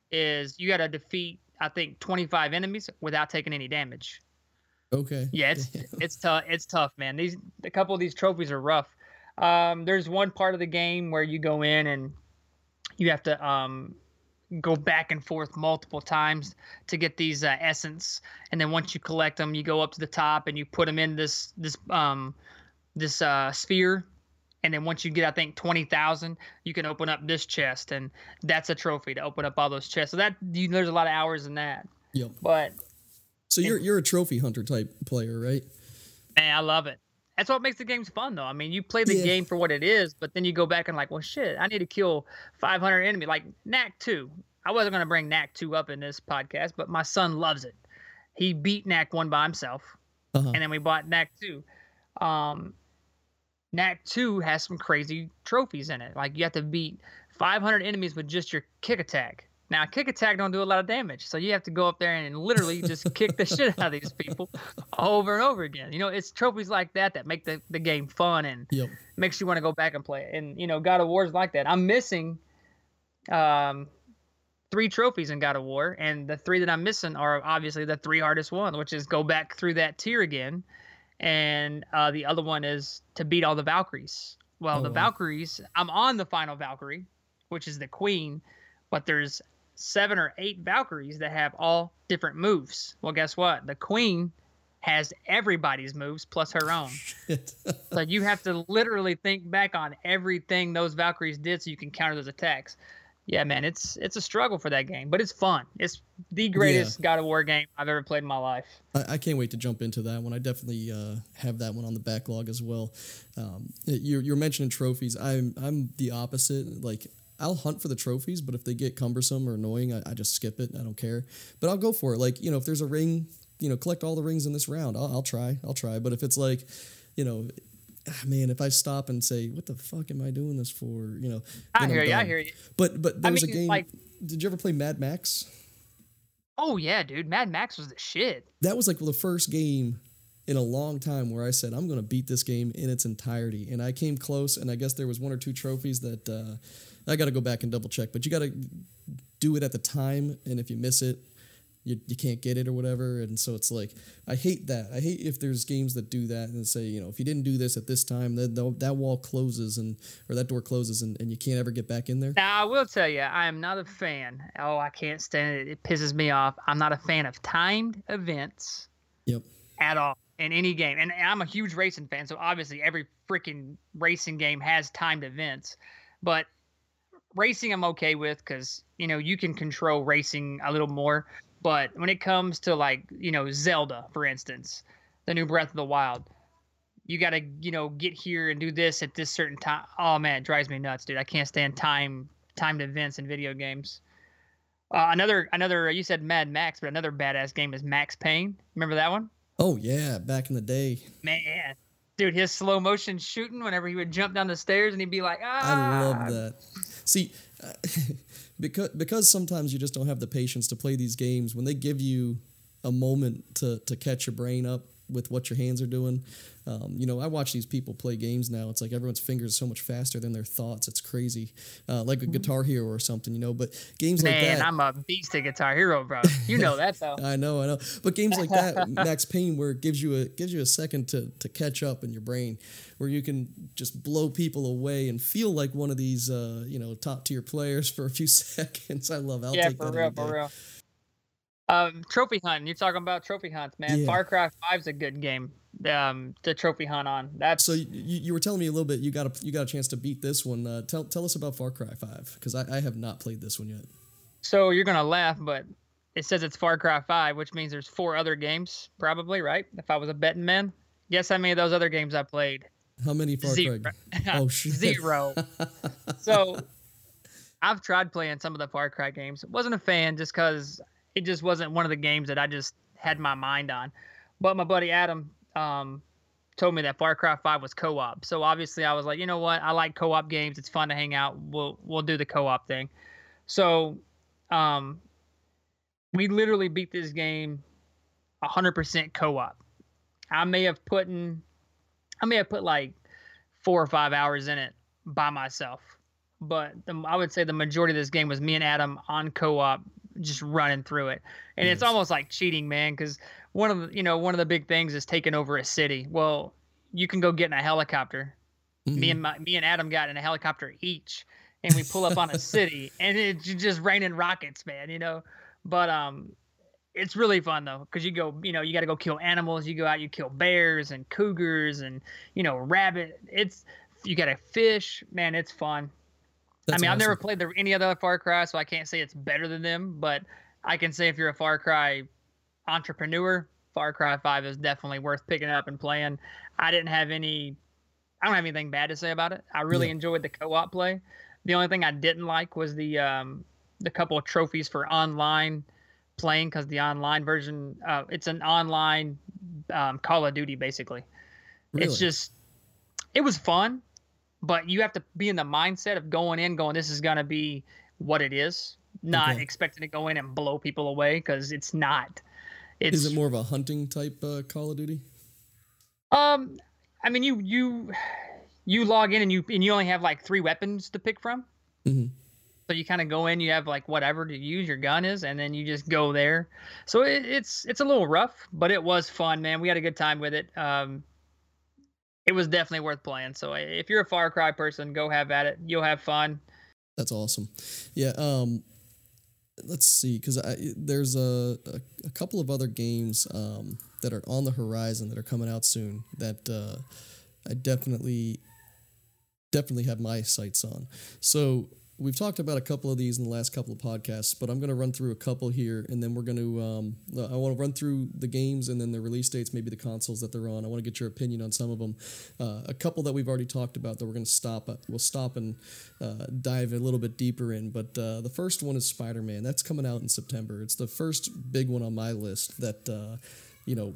is you got to defeat, I think, twenty-five enemies without taking any damage. Okay. Yeah, it's it's tough. It's tough, man. These a couple of these trophies are rough. Um, there's one part of the game where you go in and you have to um, go back and forth multiple times to get these uh, essence, and then once you collect them, you go up to the top and you put them in this this um this uh, sphere, and then once you get, I think, twenty thousand, you can open up this chest, and that's a trophy to open up all those chests. So that you, there's a lot of hours in that. Yep. But so you're you're a trophy hunter type player, right? Man, I love it. That's what makes the games fun, though. I mean, you play the yeah. game for what it is, but then you go back and like, well, shit, I need to kill five hundred enemies. Like Knack two. I wasn't going to bring Knack two up in this podcast, but my son loves it. He beat Knack one by himself, uh-huh. and then we bought Knack two. Um, Knack two has some crazy trophies in it. Like you have to beat five hundred enemies with just your kick attack. Now, kick attack don't do a lot of damage, so you have to go up there and literally just kick the shit out of these people over and over again. You know, it's trophies like that that make the, the game fun and yep. makes you want to go back and play it. And, you know, God of War is like that. I'm missing um, three trophies in God of War, and the three that I'm missing are obviously the three hardest ones, which is go back through that tier again, and uh, the other one is to beat all the Valkyries. Well, oh, the wow. Valkyries, I'm on the final Valkyrie, which is the queen, but there's seven or eight Valkyries that have all different moves. Well, guess what? The queen has everybody's moves plus her own. So you have to literally think back on everything those Valkyries did so you can counter those attacks. Yeah, man, it's it's a struggle for that game, but it's fun. It's the greatest yeah. God of War game I've ever played in my life. I, I can't wait to jump into that one. I definitely uh, have that one on the backlog as well. Um, you're, you're mentioning trophies. I'm I'm the opposite. Like, I'll hunt for the trophies, but if they get cumbersome or annoying, I, I just skip it. I don't care. But I'll go for it. Like, you know, if there's a ring, you know, collect all the rings in this round. I'll, I'll try. I'll try. But if it's like, you know, ah, man, if I stop and say, what the fuck am I doing this for? You know, I hear you. I hear you. But but there I was mean, a game. Like, did you ever play Mad Max? Oh yeah, dude. Mad Max was the shit. That was like the first game in a long time where I said, I'm going to beat this game in its entirety. And I came close, and I guess there was one or two trophies that uh, I got to go back and double check. But you got to do it at the time, and if you miss it, you you can't get it or whatever. And so it's like, I hate that. I hate if there's games that do that and say, you know, if you didn't do this at this time, then that wall closes and or that door closes and, and you can't ever get back in there. Now, I will tell you, I am not a fan. Oh, I can't stand it. It pisses me off. I'm not a fan of timed events Yep. at all in any game. And I'm a huge racing fan, so obviously every freaking racing game has timed events. But racing I'm okay with because, you know, you can control racing a little more. But when it comes to, like, you know, Zelda, for instance, the new Breath of the Wild, you got to, you know, get here and do this at this certain time. Oh, man, it drives me nuts, dude. I can't stand time timed events in video games. Uh, another another you said Mad Max, but another badass game is Max Payne. Remember that one? Oh yeah, back in the day. Man, dude, his slow motion shooting whenever he would jump down the stairs and he'd be like, I love ah. that. See, uh, because because sometimes you just don't have the patience to play these games. When they give you a moment to to catch your brain up with what your hands are doing, um, you know, I watch these people play games now. It's like everyone's fingers are so much faster than their thoughts. It's crazy, uh, like a Guitar Hero or something, you know. But games Man, like that, I'm a beast at Guitar Hero, bro. You know that though. I know, I know. But games like that, Max Payne, where it gives you a gives you a second to to catch up in your brain, where you can just blow people away and feel like one of these, uh, you know, top tier players for a few seconds. I love. I'll Yeah, take for that real, every for day. real. Um, trophy hunting. You're talking about trophy hunts, man. Yeah. Far Cry Five's a good game. Um, to trophy hunt on. That's So you, you were telling me a little bit. You got a you got a chance to beat this one. Uh, tell tell us about Far Cry Five, because I, I have not played this one yet. so you're gonna laugh, but it says it's Far Cry Five, which means there's four other games, probably, right? If I was a betting man, guess how many of those other games I played? How many Far Zero. Cry? Oh shit. Zero. So I've tried playing some of the Far Cry games. Wasn't a fan just because it just wasn't one of the games that I just had my mind on. But my buddy Adam um, told me that Far Cry Five was co-op. So obviously I was like, you know what? I like co-op games. It's fun to hang out. We'll we'll do the co-op thing. So um, we literally beat this game one hundred percent co-op. I may have put in, I may have put like four or five hours in it by myself. But the, I would say the majority of this game was me and Adam on co-op, just running through it. And Nice. It's almost like cheating, man, because one of the, you know, one of the big things is taking over a city. Well, you can go get in a helicopter. Mm-hmm. Me and my, me and Adam got in a helicopter each, and we pull up on a city, and it's just raining rockets, man. You know, but um, it's really fun though, because you go, you know, you got to go kill animals. You go out, you kill bears and cougars and you know rabbit. It's you got to fish, man. It's fun. That's I mean, awesome. I've never played the, any other Far Cry, so I can't say it's better than them. But I can say if you're a Far Cry entrepreneur, Far Cry Five is definitely worth picking up and playing. I didn't have any, I don't have anything bad to say about it. I really Yeah. enjoyed the co-op play. The only thing I didn't like was the um, the couple of trophies for online playing, because the online version, uh, it's an online um, Call of Duty basically. Really? It's just, it was fun. But you have to be in the mindset of going in, going, this is going to be what it is, not Okay. expecting to go in and blow people away, because it's not. It's, Is it more of a hunting type uh, Call of Duty? Um, I mean, you you you log in and you and you only have like three weapons to pick from. Mm-hmm. So you kind of go in, you have like whatever to use, your gun is, and then you just go there. So it, it's it's a little rough, but it was fun, man. We had a good time with it. Um, it was definitely worth playing. So if you're a Far Cry person, go have at it. You'll have fun. That's awesome. Yeah. Um, let's see, because there's a, a a couple of other games um, that are on the horizon that are coming out soon that uh, I definitely definitely have my sights on. So we've talked about a couple of these in the last couple of podcasts, but I'm going to run through a couple here, and then we're going to um, I want to run through the games and then the release dates, maybe the consoles that they're on. I want to get your opinion on some of them. Uh, a couple that we've already talked about that we're going to stop. We'll stop and uh, dive a little bit deeper in. But uh, the first one is Spider-Man. That's coming out in September. It's the first big one on my list that uh, you know.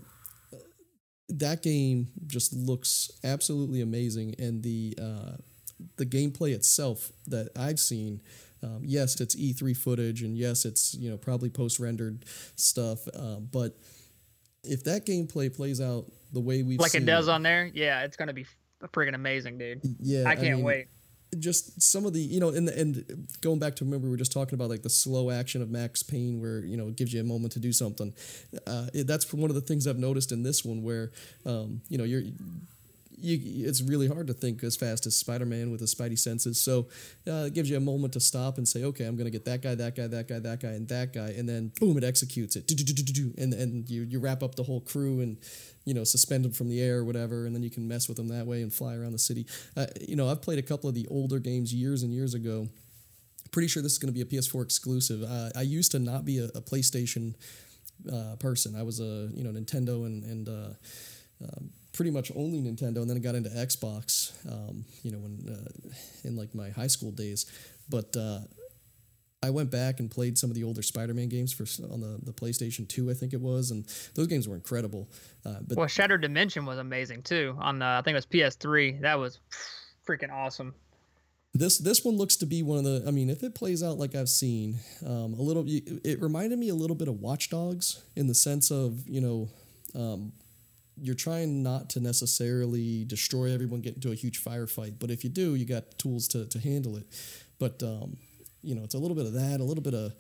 That game just looks absolutely amazing, and the uh, the gameplay itself that I've seen, um, yes, it's E three footage, and yes, it's you know probably post rendered stuff, um, but if that gameplay plays out the way we've like seen it does on there, yeah, it's gonna be friggin' amazing, dude. yeah, I can't mean, wait. Just some of the, you know, and and going back to, remember we were just talking about like the slow action of Max Payne, where you know it gives you a moment to do something. Uh, it, that's one of the things I've noticed in this one, where um, you know you're. You, it's really hard to think as fast as Spider-Man with his spidey senses. So uh, it gives you a moment to stop and say, okay, I'm going to get that guy, that guy, that guy, that guy, and that guy. And then, boom, it executes it. And and you, you wrap up the whole crew and, you know, suspend them from the air or whatever. And then you can mess with them that way and fly around the city. Uh, you know, I've played a couple of the older games years and years ago. Pretty sure this is going to be a P S four exclusive. Uh, I used to not be a, a PlayStation uh, person. I was a, you know, Nintendo and, and uh, um, pretty much only Nintendo, and then I got into Xbox, um, you know, when uh, in like my high school days. But uh, I went back and played some of the older Spider-Man games for on the, the PlayStation two, I think it was, and those games were incredible. Uh, but Well, Shattered Dimension was amazing too on the I think it was P S three. That was freaking awesome. This this one looks to be one of the. I mean, if it plays out like I've seen, um, a little. It reminded me a little bit of Watch Dogs in the sense of you know, um, you're trying not to necessarily destroy everyone, get into a huge firefight, but if you do, you got tools to to handle it. But um, you know, it's a little bit of that, a little bit of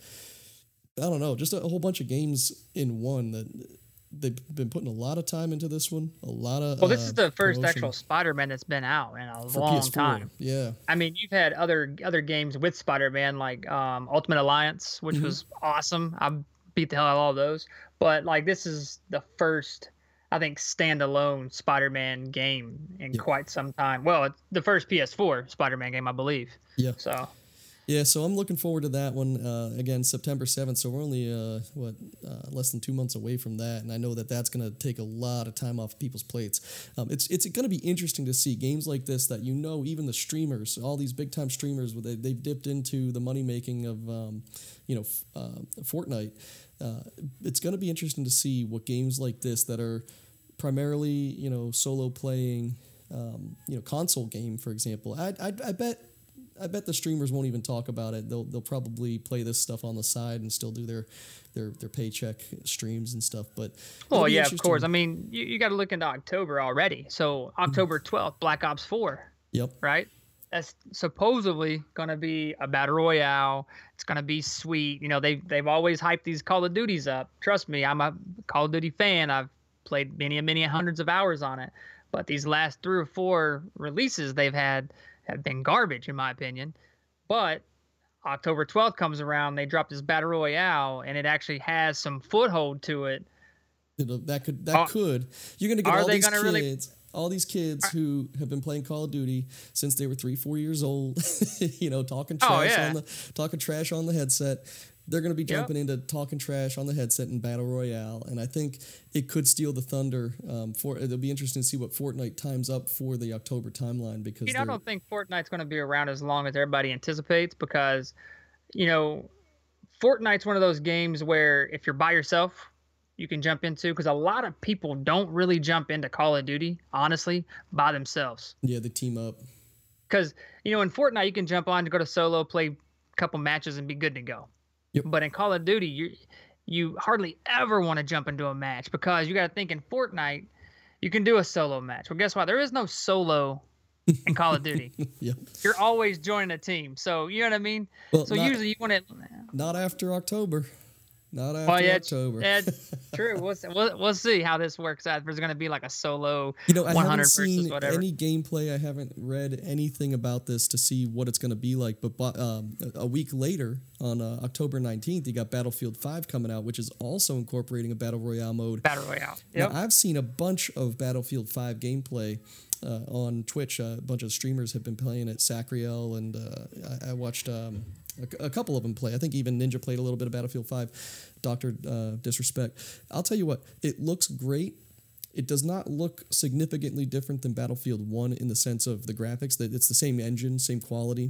I don't know, just a, a whole bunch of games in one that. They've been putting a lot of time into this one. A lot of well, this uh, is the first promotion. actual Spider-Man that's been out in a For long P S four. time. Yeah, I mean, you've had other other games with Spider-Man like um, Ultimate Alliance, which Mhm. was awesome. I beat the hell out of all those. But like, this is the first, I think, standalone Spider-Man game in Yeah. quite some time. Well, it's the first P S four Spider-Man game, I believe. yeah. So Yeah, so I'm looking forward to that one. Uh, again, September seventh, so we're only, uh, what, uh, less than two months away from that, and I know that that's going to take a lot of time off people's plates. Um, it's it's going to be interesting to see games like this that you know even the streamers, all these big-time streamers, they, they've dipped into the money-making of, um, you know, f- uh, Fortnite. Uh, it's going to be interesting to see what games like this that are primarily, you know, solo playing, um, you know, console game, for example. I, I, I bet... I bet the streamers won't even talk about it. They'll they'll probably play this stuff on the side and still do their their, their paycheck streams and stuff. But it'll well, be yeah, of interesting. course. I mean, you, you got to look into October already. So October twelfth, Black Ops four, Yep. right? That's supposedly going to be a battle royale. It's going to be sweet. You know, they they've always hyped these Call of Duties up. Trust me, I'm a Call of Duty fan. I've played many and many hundreds of hours on it. But these last three or four releases they've had have been garbage, in my opinion. But October twelfth comes around, they drop this battle royale, and it actually has some foothold to it. It'll, that could that Are- could you're gonna get are all they these gonna kids. really- All these kids who have been playing Call of Duty since they were three, four years old, you know, talking Oh, trash yeah. on the talking trash on the headset. They're going to be Yep. jumping into talking trash on the headset in Battle Royale, and I think it could steal the thunder. Um, for it'll be interesting to see what Fortnite times up for the October timeline because You know, I they're- don't think Fortnite's going to be around as long as everybody anticipates because, you know, Fortnite's one of those games where if you're by yourself, you can jump into because a lot of people don't really jump into Call of Duty, honestly, by themselves. yeah, they team up. Because, you know, in Fortnite, you can jump on to go to solo, play a couple matches, and be good to go. Yep. But in Call of Duty, you you hardly ever want to jump into a match because you got to think in Fortnite, you can do a solo match. Well, guess what? There is no solo in Call of Duty. Yep. You're always joining a team. So, you know what I mean? Well, So not, usually you want to. not after October. Not after Well, yeah, October. yeah, true. We'll, see- we'll, we'll see how this works out. If there's going to be like a solo You know, I one haven't hundred versus seen whatever. any gameplay. I haven't read anything about this to see what it's going to be like. But bu- um, a a week later, on uh, October nineteenth, you got Battlefield five coming out, which is also incorporating a Battle Royale mode. Battle Royale. Yep. Now, I've seen a bunch of Battlefield five gameplay uh, on Twitch. Uh, a bunch of streamers have been playing it, Sacriel, and uh, I, I watched um, a, a couple of them play. I think even Ninja played a little bit of Battlefield five, Doctor uh, Disrespect. I'll tell you what, it looks great. It does not look significantly different than Battlefield one in the sense of the graphics. That it's the same engine, same quality,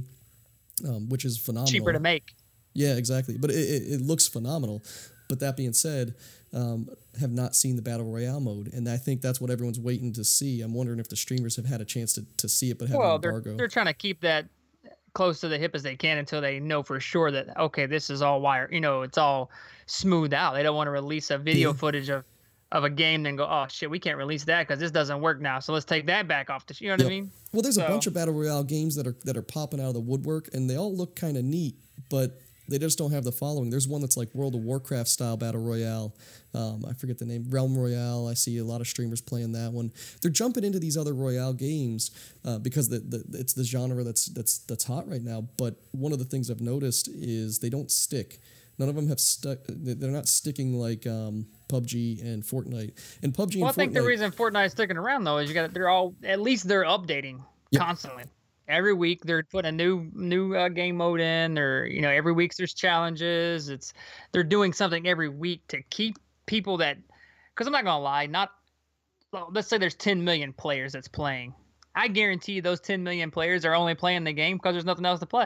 um, which is phenomenal. Cheaper to make. Yeah, exactly. But it, it, it looks phenomenal. But that being said, um, have not seen the Battle Royale mode. And I think that's what everyone's waiting to see. I'm wondering if the streamers have had a chance to, to see it but have Well, an they're, embargo. they're trying to keep that close to the hip as they can until they know for sure that, okay, this is all wire, you know, it's all smoothed out. They don't want to release a video Yeah. footage of, of a game then go, oh shit, we can't release that because this doesn't work now. So let's take that back off the, you know what I Yep. mean? Well, there's a So- bunch of Battle Royale games that are that are popping out of the woodwork, and they all look kind of neat, but they just don't have the following. There's one that's like World of Warcraft style Battle Royale. Um, I forget the name. Realm Royale. I see a lot of streamers playing that one. They're jumping into these other Royale games uh, because the, the, it's the genre that's that's that's hot right now. But one of the things I've noticed is they don't stick. None of them have stuck. They're not sticking like um, P U B G and Fortnite. And P U B G Well, I and think the Fortnite- reason Fortnite's sticking around though is you got they're all at least they're updating Yep. constantly. Every week they're putting a new new uh, game mode in, or you know every week there's challenges. It's they're doing something every week to keep people that. Because I'm not gonna lie, not well, let's say there's ten million players that's playing. I guarantee you those ten million players are only playing the game because there's nothing else to play.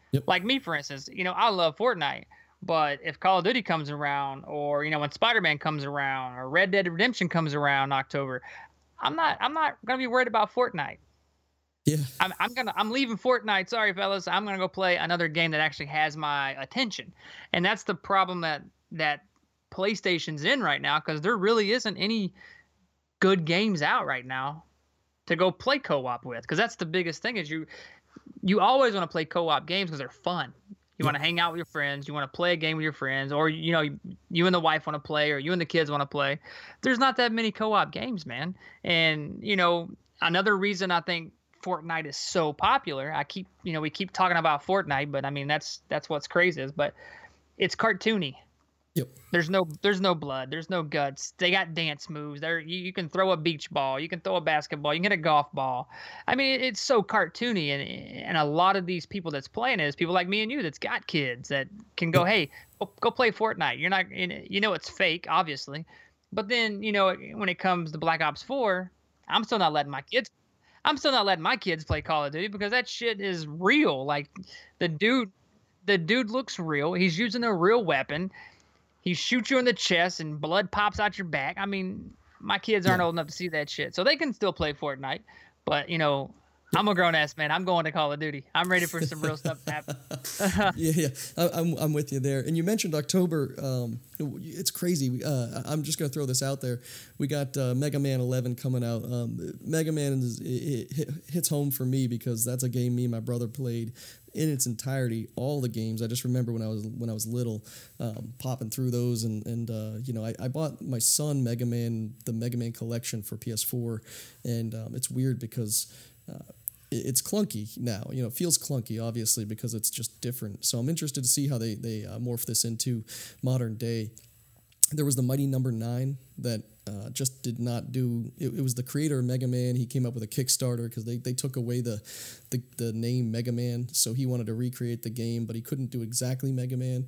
Yep. Like me, for instance, you know, I love Fortnite, but if Call of Duty comes around, or you know, when Spider-Man comes around, or Red Dead Redemption comes around in October, I'm not I'm not gonna be worried about Fortnite. Yeah. I'm I'm gonna I'm leaving Fortnite. Sorry, fellas. I'm gonna go play another game that actually has my attention, and that's the problem that that PlayStation's in right now, because there really isn't any good games out right now to go play co-op with. Because that's the biggest thing is you you always want to play co-op games because they're fun. You Yep. want to hang out with your friends. You want to play a game with your friends, or you know, you, you and the wife want to play, or you and the kids want to play. There's not that many co-op games, man. And you know, another reason I think Fortnite is so popular. I keep, you know, we keep talking about Fortnite, but I mean that's that's what's crazy is, but it's cartoony. Yep. There's no there's no blood. There's no guts. They got dance moves. There you, you can throw a beach ball. You can throw a basketball. You can hit a golf ball. I mean, it, it's so cartoony, and and a lot of these people that's playing it is people like me and you that's got kids that can go, hey, go, go play Fortnite. You're not, you know, it's fake, obviously, but then you know when it comes to Black Ops four, I'm still not letting my kids. I'm still not letting my kids play Call of Duty because that shit is real. Like the dude, the dude looks real. He's using a real weapon. He shoots you in the chest and blood pops out your back. I mean, my kids aren't Yeah. old enough to see that shit, so they can still play Fortnite. But you know, I'm a grown ass man. I'm going to Call of Duty. I'm ready for some real stuff to happen. yeah, yeah, I, I'm I'm with you there. And you mentioned October. Um, it's crazy. Uh, I'm just gonna throw this out there. We got uh, Mega Man eleven coming out. Um, Mega Man is, it, it hits home for me because that's a game me and my brother played in its entirety, all the games. I just remember when I was when I was little, um, popping through those, and and uh, you know, I, I bought my son Mega Man, the Mega Man collection for P S four, and um, it's weird because. Uh, It's clunky now, you know, it feels clunky, obviously, because it's just different. So I'm interested to see how they, they uh, morph this into modern day. There was the Mighty Number Nine that uh, just did not do, it, it was the creator of Mega Man. He came up with a Kickstarter because they, they took away the, the, the name Mega Man. So he wanted to recreate the game, but he couldn't do exactly Mega Man.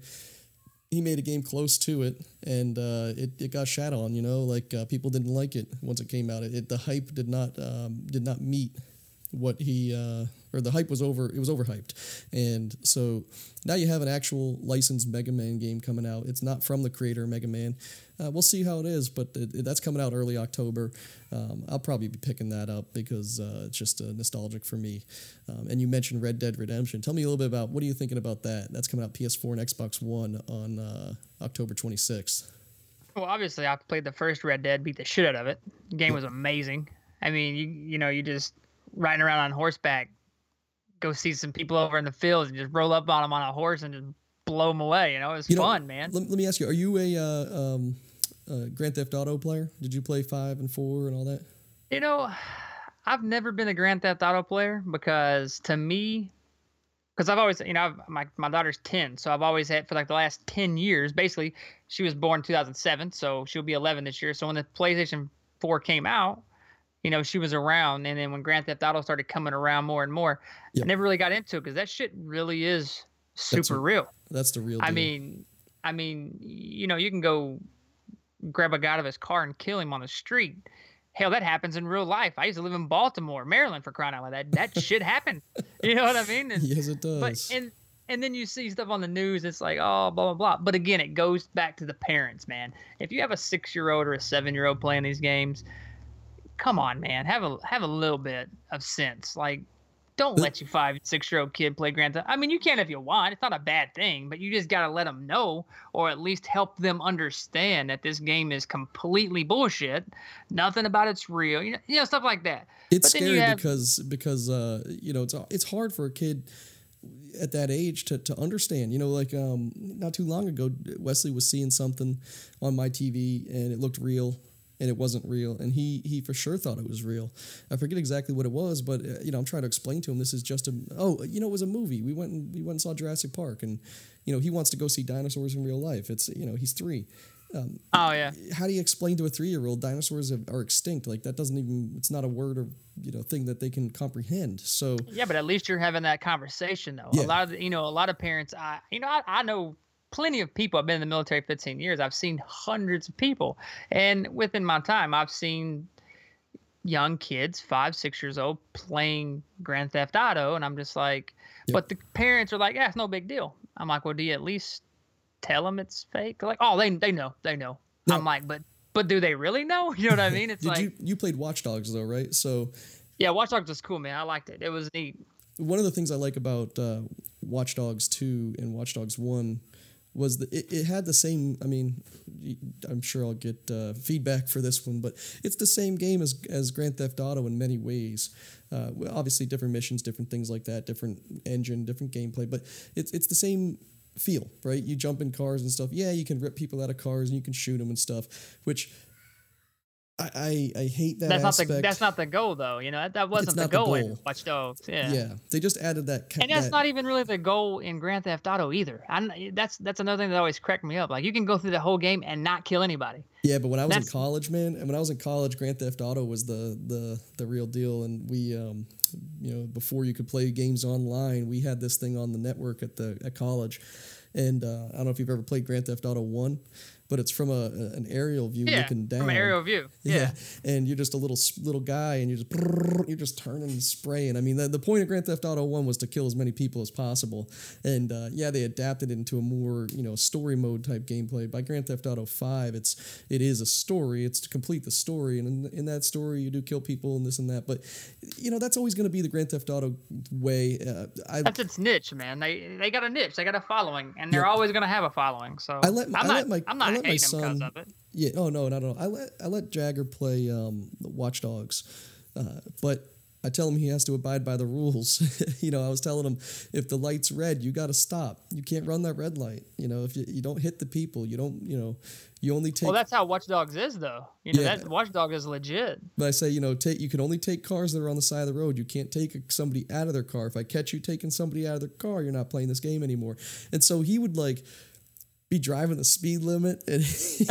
He made a game close to it, and uh, it, it got shat on, you know, like uh, people didn't like it once it came out. It, it the hype did not um, did not meet what he uh, or the hype was over. It was overhyped, and so now you have an actual licensed Mega Man game coming out. It's not from the creator of Mega Man. Uh, we'll see how it is, but it, it, that's coming out early October. Um, I'll probably be picking that up because uh, it's just uh, nostalgic for me. Um, and you mentioned Red Dead Redemption. Tell me a little bit about what are you thinking about that? That's coming out P S four and Xbox One on uh, October twenty-sixth. Well, obviously, I played the first Red Dead, beat the shit out of it. The game was amazing. I mean, you you know, you just riding around on horseback, go see some people over in the fields and just roll up on them on a horse and just blow them away. You know, it was You know, fun, man. Let, let me ask you: are you a uh, um, uh, Grand Theft Auto player? Did you play five and four and all that? You know, I've never been a Grand Theft Auto player because to me, because I've always, you know, I've, my my daughter's ten, so I've always had for like the last ten years. Basically, she was born in two thousand seven, so she'll be eleven this year. So when the PlayStation four came out, you know, she was around, and then when Grand Theft Auto started coming around more and more, Yep. I never really got into it because that shit really is super That's a- real. That's the real deal. I mean, I mean, you know, you can go grab a guy out of his car and kill him on the street. Hell, that happens in real life. I used to live in Baltimore, Maryland, for crying out loud. That that shit happened. You know what I mean? And, yes, it does. but and and then you see stuff on the news. It's like, oh, blah blah blah. But again, it goes back to the parents, man. If you have a six-year-old or a seven-year-old playing these games, come on, man, have a have a little bit of sense. Like, don't let your five, six-year-old kid play Grand Theft. I mean, you can if you want. It's not a bad thing, but you just gotta let them know, or at least help them understand that this game is completely bullshit. Nothing about it's real. You know, you know stuff like that. It's But then you scary have- because because uh, you know it's it's hard for a kid at that age to, to understand. You know, like um, not too long ago, Wesley was seeing something on my T V and it looked real. And it wasn't real, and he he for sure thought it was real. I forget exactly what it was, but uh, you know I'm trying to explain to him this is just a oh you know it was a movie. We went and we went and saw Jurassic Park, and you know he wants to go see dinosaurs in real life. It's you know he's three. Um, Oh yeah. how do you explain to a three-year-old dinosaurs are, are extinct? Like that doesn't even it's not a word or you know thing that they can comprehend. So Yeah, but at least you're having that conversation though. Yeah. A lot of the, you know, a lot of parents, I you know, I, I know plenty of people. I've been in the military fifteen years. I've seen hundreds of people, and within my time, I've seen young kids, five, six years old, playing Grand Theft Auto, and I'm just like, Yep. but the parents are like, yeah, it's no big deal. I'm like, well, do you at least tell them it's fake? They're like, oh, they they know, they know. No. I'm like, but but do they really know? You know what I mean? It's Did like, you you played Watch Dogs though, right? So yeah, Watch Dogs was cool, man. I liked it. It was neat. one of the things I like about uh, Watch Dogs two and Watch Dogs one was that it, it had the same, I mean, I'm sure I'll get uh, feedback for this one, but it's the same game as, as Grand Theft Auto in many ways. Uh, obviously, different missions, different things like that, different engine, different gameplay, but it's it's the same feel, right? You jump in cars and stuff. Yeah, you can rip people out of cars and you can shoot them and stuff, which I, I, I hate that That's aspect. not the that's not the goal though. You know that, that wasn't the not the goal, goal. in Watch Dogs. Yeah. Yeah, they just added that. ca- And that's that- not even really the goal in Grand Theft Auto either. I that's that's another thing that always cracked me up. Like you can go through the whole game and not kill anybody. Yeah, but when I was in That's- college, man, and when I was in college, Grand Theft Auto was the the the real deal. And we, um, you know, before you could play games online, we had this thing on the network at the at college. And uh, I don't know if you've ever played Grand Theft Auto one, but it's from a, a an aerial view Yeah, looking down. from an aerial view. Yeah. and you're just a little s- little guy, and you're just you're just turning and spraying. I mean, the, the point of Grand Theft Auto one was to kill as many people as possible, and uh, yeah, they adapted it into a more you know story mode type gameplay. By Grand Theft Auto five, it's it is a story. It's to complete the story, and in, in that story, you do kill people and this and that. But you know, that's always going to be the Grand Theft Auto way. Uh, I That's its niche, man. They they got a niche. They got a following, and they're Yeah. always gonna have a following. So I let- I'm I not let my- I'm I not let my hating them because son- of it. Yeah. Oh no, no, no. I let I let Jagger play um, Watch Dogs, uh, but I tell him he has to abide by the rules. you know, I was telling him if the light's red, you got to stop. You can't run that red light. You know, if you, you don't hit the people, you don't. You know, you only take. Well, that's how Watch Dogs is, though. You know, Yeah. that Watch Dog is legit. But I say, you know, take you can only take cars that are on the side of the road. You can't take somebody out of their car. If I catch you taking somebody out of their car, you're not playing this game anymore. And so he would like. Be driving the speed limit and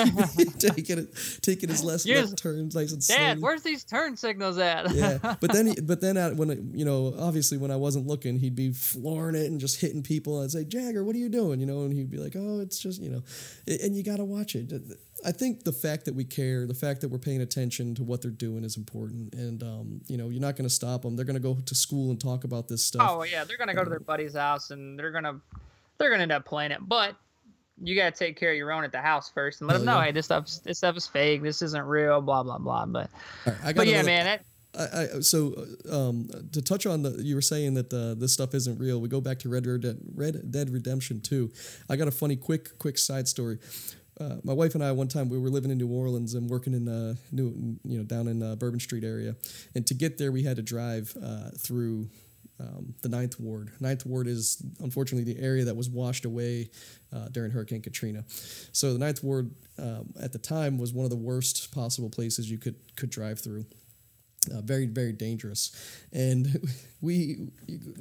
taking it, taking his left, Yes. left turns nice and Dad, slowly. where's these turn signals at? Yeah, but then, he, but then, at, when it, you know, obviously, when I wasn't looking, he'd be flooring it and just hitting people. I'd say, Jagger, what are you doing? You know, and he'd be like, oh, it's just, you know, and you got to watch it. I think the fact that we care, the fact that we're paying attention to what they're doing is important. And um, you know, you're not going to stop them. They're going to go to school and talk about this stuff. Oh yeah, they're gonna go to their buddy's house and they're gonna they're gonna end up playing it. But you gotta take care of your own at the house first and let Oh, them know, yeah. hey, this stuff's this stuff is fake. This isn't real. Blah blah blah. But All right, I got but yeah, another- man, that, I, I, so um, to touch on the, you were saying that uh, this stuff isn't real. We go back to Red Dead, Red Dead Redemption two. I got a funny, quick, quick side story. Uh, my wife and I, one time, we were living in New Orleans and working in uh, New, you know, down in uh, Bourbon Street area, and to get there, we had to drive uh, through um, the Ninth Ward. Ninth Ward is unfortunately the area that was washed away uh, during Hurricane Katrina. So the Ninth Ward um, at the time was one of the worst possible places you could could drive through. Uh, very, very dangerous. And we,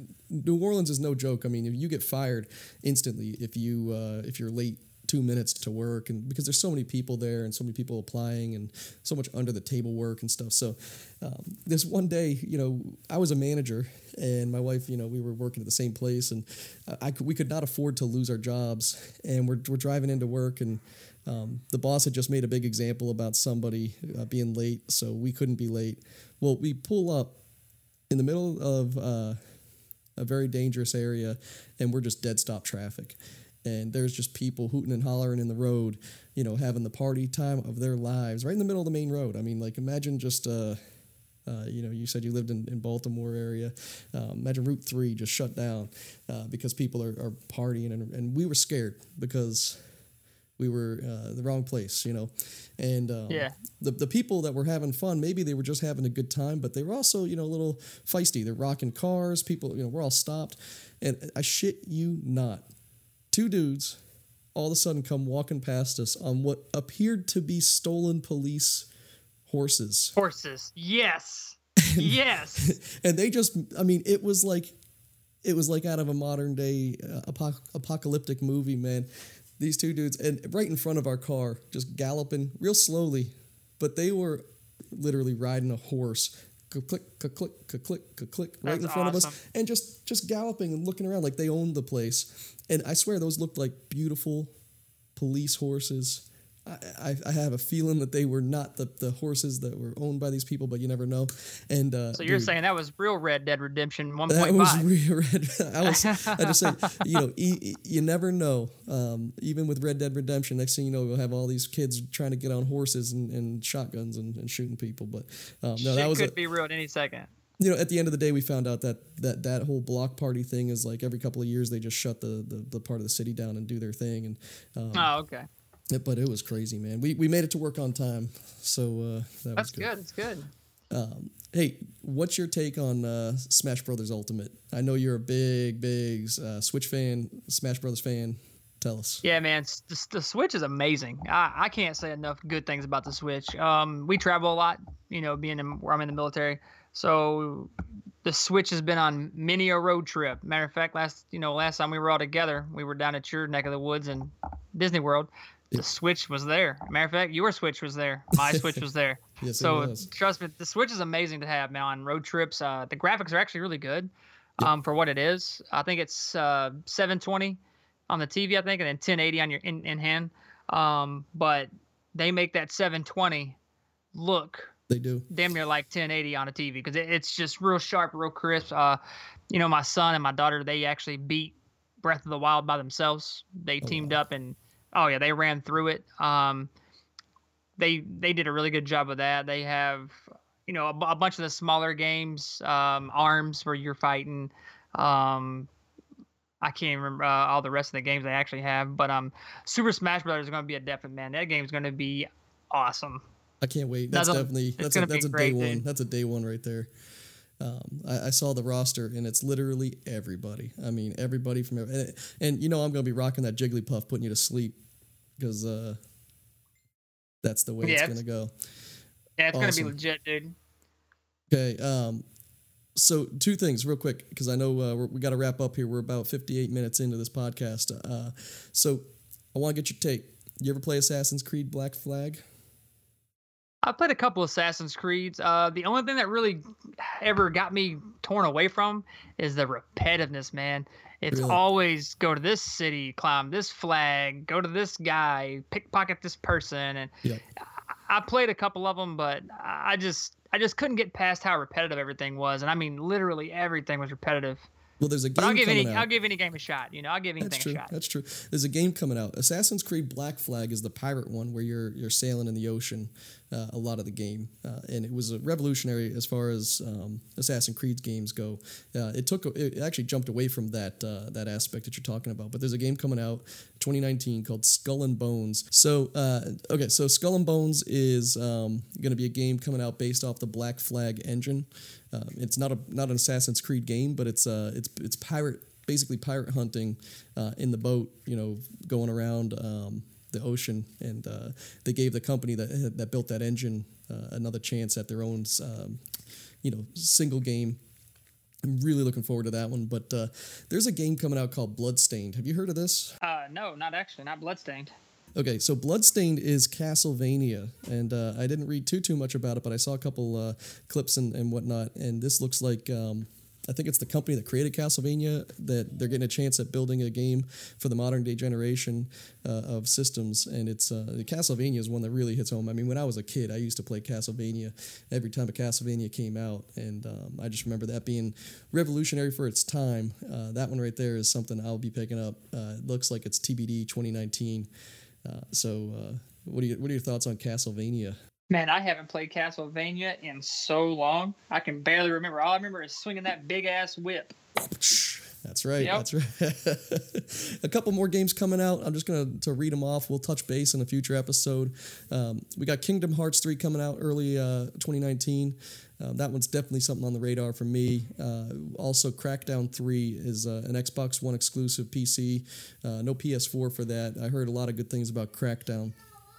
New Orleans is no joke. I mean, if you get fired instantly if you uh, if you're late two minutes to work, and because there's so many people there and so many people applying and so much under the table work and stuff. So um, this one day, you know, I was a manager and my wife, you know, we were working at the same place, and I could, we could not afford to lose our jobs. And we're we're driving into work, and um, the boss had just made a big example about somebody uh, being late, so we couldn't be late. Well, we pull up in the middle of uh, a very dangerous area, and we're just dead stop traffic. And there's just people hooting and hollering in the road, you know, having the party time of their lives right in the middle of the main road. I mean, like, imagine just, uh, uh, you know, you said you lived in, in Baltimore area. Um, imagine Route three just shut down uh, because people are, are partying. And, and we were scared because we were uh, the wrong place, you know. And um, Yeah. the the people that were having fun, maybe they were just having a good time, but they were also, you know, a little feisty. They're rocking cars. People, you know, we're all stopped. And I shit you not, two dudes all of a sudden come walking past us on what appeared to be stolen police horses. horses. Yes. Yes. And they just, I mean, it was like, it was like out of a modern day uh, apoc- apocalyptic movie, man. These two dudes, and right in front of our car, just galloping real slowly, but they were literally riding a horse. Click, click, click, click, click, click, right in That's front of us, awesome. and just just galloping and looking around like they owned the place. And I swear those looked like beautiful police horses, I, I have a feeling that they were not the, the horses that were owned by these people, but you never know. And uh, so you're dude, saying that was real Red Dead Redemption one that point five? was real Red. I was I just said, you know, you, you never know. Um, even with Red Dead Redemption, next thing you know, we'll have all these kids trying to get on horses and, and shotguns and, and shooting people. But um, no, Shit that was could a, be real at any second. You know, at the end of the day, we found out that that, that whole block party thing is like every couple of years they just shut the, the, the part of the city down and do their thing. And um, oh, okay. It, but it was crazy, man. We we made it to work on time, so uh, that That's was good. good. That's good. Um, hey, what's your take on uh, Smash Brothers Ultimate? I know you're a big, big uh, Switch fan, Smash Brothers fan. Tell us. Yeah, man, the, the Switch is amazing. I, I can't say enough good things about the Switch. Um, we travel a lot, you know, being in, where I'm in the military, so the Switch has been on many a road trip. Matter of fact, last you know last time we were all together, we were down at your neck of the woods in Disney World. The Switch was there. Matter of fact, your Switch was there. My Switch was there. Yes, so it was. Trust me, the Switch is amazing to have, man, on road trips. Uh, the graphics are actually really good um, yep. for what it is. I think it's uh, seven twenty on the T V, I think, and then ten eighty on your in, in hand. Um, but they make that seven twenty look they do damn near like ten eighty on a T V because it, it's just real sharp, real crisp. Uh, you know, my son and my daughter, they actually beat Breath of the Wild by themselves. They teamed oh, wow. up and oh yeah, they ran through it. Um, they they did a really good job of that. They have you know a, a bunch of the smaller games, um, Arms where you're fighting. Um, I can't remember uh, all the rest of the games they actually have, but um, Super Smash Brothers is going to be a definite man. That game is going to be awesome. I can't wait. That's, that's definitely a, that's a that's a great, day one. dude. That's a day one right there. Um, I, I saw the roster, and it's literally everybody. I mean, everybody from every, and, and you know I'm going to be rocking that Jigglypuff, putting you to sleep, because uh, that's the way yeah, it's, it's going to go. Yeah, it's awesome. going to be legit, dude. Okay, um, so two things real quick, because I know uh, we're, we got to wrap up here. We're about fifty-eight minutes into this podcast. Uh, so I want to get your take. You ever play Assassin's Creed Black Flag? I played a couple Assassin's Creeds. Uh, the only thing that really ever got me torn away from is the repetitiveness, man. It's really? always go to this city, climb this flag, go to this guy, pickpocket this person, and yep. I, I played a couple of them, but I just I just couldn't get past how repetitive everything was, and I mean literally everything was repetitive. Well, there's a game but I'll give coming any out. I'll give any game a shot. You know, I'll give anything That's true. a shot. That's true. There's a game coming out. Assassin's Creed Black Flag is the pirate one where you're you're sailing in the ocean. Uh, a lot of the game, uh, and it was a revolutionary as far as um, Assassin's Creed games go. Uh, it took it actually jumped away from that uh, that aspect that you're talking about. But there's a game coming out twenty nineteen called Skull and Bones. So uh, okay, so Skull and Bones is um, going to be a game coming out based off the Black Flag engine. Um, it's not a not an Assassin's Creed game, but it's uh it's it's pirate basically pirate hunting uh, in the boat. You know, going around. Um, the ocean, and uh, they gave the company that that built that engine uh, another chance at their own, um, you know, single game. I'm really looking forward to that one. But uh, there's a game coming out called Bloodstained. Have you heard of this? Uh, no, not actually, not Bloodstained. Okay, so Bloodstained is Castlevania, and uh, I didn't read too too much about it, but I saw a couple uh, clips and, and whatnot, and this looks like. Um, I think it's the company that created Castlevania that they're getting a chance at building a game for the modern day generation uh, of systems, and it's uh, Castlevania is one that really hits home. I mean, when I was a kid, I used to play Castlevania every time a Castlevania came out, and um, I just remember that being revolutionary for its time. Uh, that one right there is something I'll be picking up. Uh, it looks like it's T B D twenty nineteen. Uh, so, uh, what are you, what are your thoughts on Castlevania? Man, I haven't played Castlevania in so long. I can barely remember. All I remember is swinging that big-ass whip. That's right. Yep. That's right. A couple more games coming out. I'm just going to read them off. We'll touch base in a future episode. Um, we got Kingdom Hearts three coming out early uh, twenty nineteen. Um, that one's definitely something on the radar for me. Uh, also, Crackdown three is uh, an Xbox One exclusive P C. Uh, no P S four for that. I heard a lot of good things about Crackdown.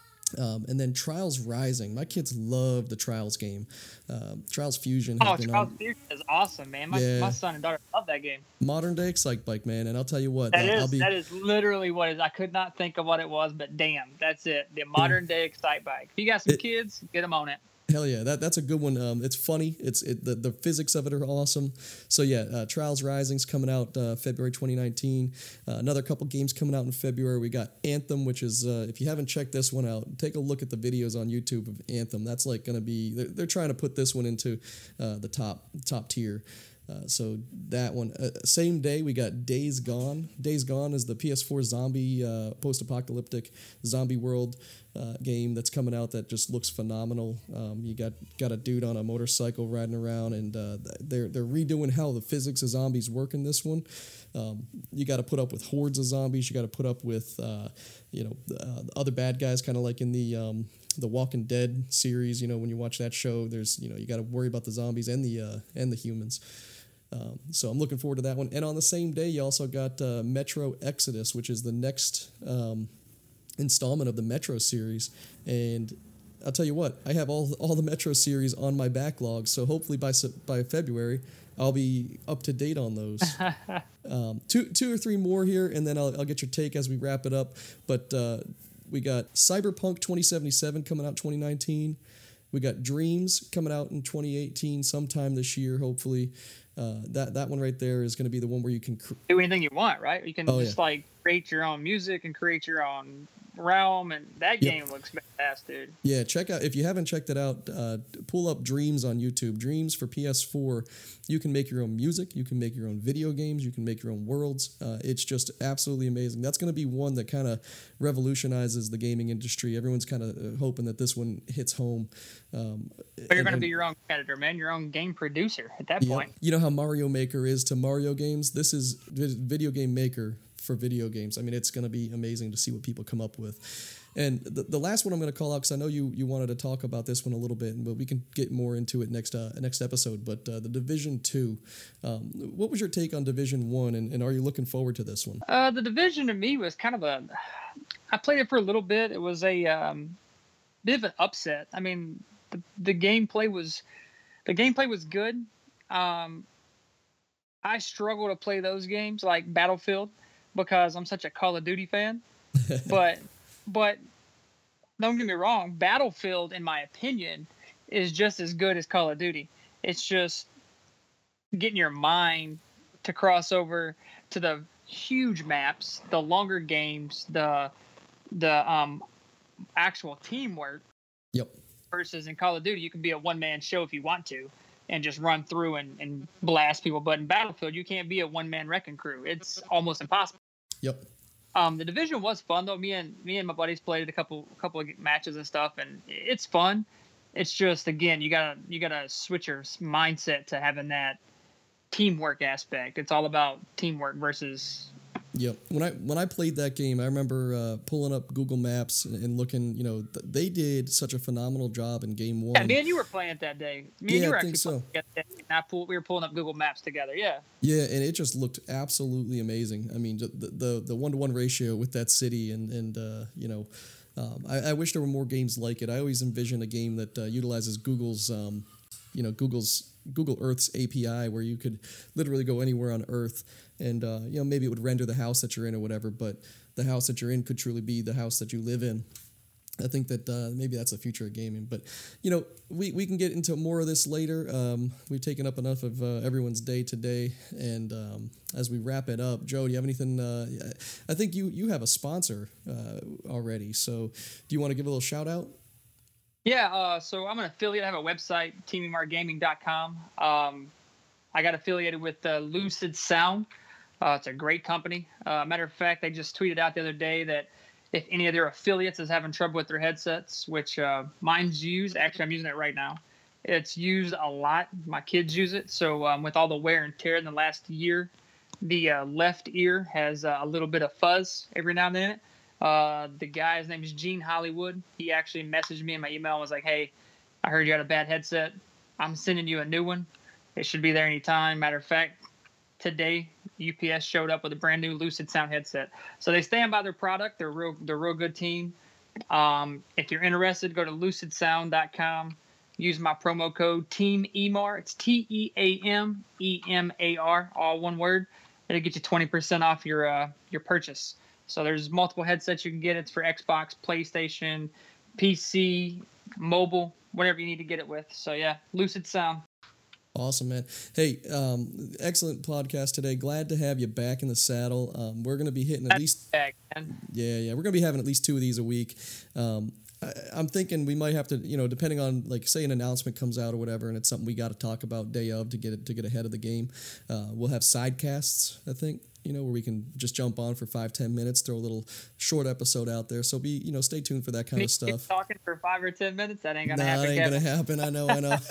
Um, and then Trials Rising. My kids love the Trials game. Um, Trials Fusion. Has oh, been Trials on, Fusion is awesome, man. My, yeah. my son and daughter love that game. Modern day Excite Bike, man. And I'll tell you what. That I'll, is I'll be, that is literally what it is. I could not think of what it was, but damn, that's it. The modern day Excite Bike. If you got some it, kids, get them on it. Hell yeah, that that's a good one. Um, it's funny. It's it, the the physics of it are awesome. So yeah, uh, Trials Rising's coming out uh, February twenty nineteen. Uh, another couple games coming out in February. We got Anthem, which is uh, if you haven't checked this one out, take a look at the videos on YouTube of Anthem. That's like going to be they're, they're trying to put this one into uh, the top top tier. Uh, so that one, uh, same day we got Days Gone. Days Gone is the P S four zombie, uh, post-apocalyptic zombie world uh, game that's coming out that just looks phenomenal. Um, you got got a dude on a motorcycle riding around, and uh, they're they're redoing how the physics of zombies work in this one. Um, you got to put up with hordes of zombies. You got to put up with uh, you know uh, other bad guys, kind of like in the um, the Walking Dead series. You know, when you watch that show, there's you know you got to worry about the zombies and the uh, and the humans. Um, so I'm looking forward to that one. And on the same day, you also got uh, Metro Exodus, which is the next um, installment of the Metro series. And I'll tell you what, I have all all the Metro series on my backlog. So hopefully by by February, I'll be up to date on those. um, two two or three more here, and then I'll, I'll get your take as we wrap it up. But uh, we got Cyberpunk twenty seventy-seven coming out twenty nineteen. We got Dreams coming out in twenty eighteen, sometime this year, hopefully. Uh, that that one right there is going to be the one where you can cr- do anything you want, right? You can oh, just yeah. like create your own music and create your own realm, and that Yep. game looks badass, dude. Yeah, check out if you haven't checked it out. Uh, pull up Dreams on YouTube. Dreams for P S four. You can make your own music. You can make your own video games. You can make your own worlds. Uh, it's just absolutely amazing. That's going to be one that kind of revolutionizes the gaming industry. Everyone's kind of hoping that this one hits home. Um, But you're and- going to and- be your own competitor, man. Your own game producer at that Yeah. point. You know how Mario Maker is to Mario games? This is vi- Video Game Maker for video games. I mean, it's going to be amazing to see what people come up with. And the, the last one I'm going to call out, because I know you you wanted to talk about this one a little bit, but we can get more into it next uh, next episode. But uh, the Division two, um, what was your take on Division one, and, and are you looking forward to this one? Uh, the Division to me was kind of a. I played it for a little bit. It was a um, bit of an upset. I mean, the the gameplay was, the gameplay was good. Um, I struggle to play those games like Battlefield because I'm such a Call of Duty fan. but but don't get me wrong, Battlefield, in my opinion, is just as good as Call of Duty. It's just getting your mind to cross over to the huge maps, the longer games, the the um actual teamwork. Yep. Versus in Call of Duty, you can be a one-man show if you want to and just run through and, and blast people. But in Battlefield, you can't be a one-man wrecking crew. It's almost impossible. Yep. Um, the Division was fun though. Me and me and my buddies played a couple couple of matches and stuff, and it's fun. It's just again, you gotta you gotta switch your mindset to having that teamwork aspect. It's all about teamwork versus. Yep. When I when I played that game, I remember uh, pulling up Google Maps and, and looking. You know, th- they did such a phenomenal job in game one. Yeah, me and you were playing it that day. Me Yeah, and you were I actually think so. playing it that day, and I pulled, we were pulling up Google Maps together. Yeah. Yeah, and it just looked absolutely amazing. I mean, the the the one to one ratio with that city, and and uh, you know, um, I, I wish there were more games like it. I always envision a game that uh, utilizes Google's, um, you know, Google's Google Earth's A P I, where you could literally go anywhere on Earth, and uh, you know, maybe it would render the house that you're in or whatever, but the house that you're in could truly be the house that you live in. I think that uh, maybe that's the future of gaming. But, you know, we, we can get into more of this later. Um, we've taken up enough of uh, everyone's day today. And um, as we wrap it up, Joe, do you have anything? Uh, I think you, you have a sponsor uh, already. So do you want to give a little shout out? Yeah, uh, so I'm an affiliate. I have a website, team e mart gaming dot com. Um, I got affiliated with uh, Lucid Sound. Uh, it's a great company. Uh, matter of fact, they just tweeted out the other day that if any of their affiliates is having trouble with their headsets, which uh, mine's used, actually I'm using it right now. It's used a lot. My kids use it. So um, with all the wear and tear in the last year, the uh, left ear has uh, a little bit of fuzz every now and then. Uh, the guy's name is Gene Hollywood. He actually messaged me in my email and was like, hey, I heard you had a bad headset. I'm sending you a new one. It should be there anytime. Matter of fact, today U P S showed up with a brand new Lucid Sound headset. So they stand by their product. They're real. They're a real good team. Um, if you're interested, go to lucid sound dot com. Use my promo code Team E M A R. It's T E A M E M A R, all one word. It'll get you twenty percent off your uh, your purchase. So there's multiple headsets you can get. It's for Xbox, PlayStation, P C, mobile. whatever you need to get it with. So yeah, Lucid Sound. Awesome, man. Hey, um, excellent podcast today. Glad to have you back in the saddle. Um, we're going to be hitting at That's least, back, man. yeah, yeah. We're going to be having at least two of these a week. Um, I, I'm thinking we might have to, you know, depending on, like, say an announcement comes out or whatever, and it's something we got to talk about day of to get it to get ahead of the game. Uh, we'll have sidecasts, I think. You know, where we can just jump on for five, ten minutes, throw a little short episode out there. So be, you know, stay tuned for that kind Me of stuff. Talking for five or ten minutes, that ain't gonna nah, happen. That ain't Kevin. gonna happen. I know, I know.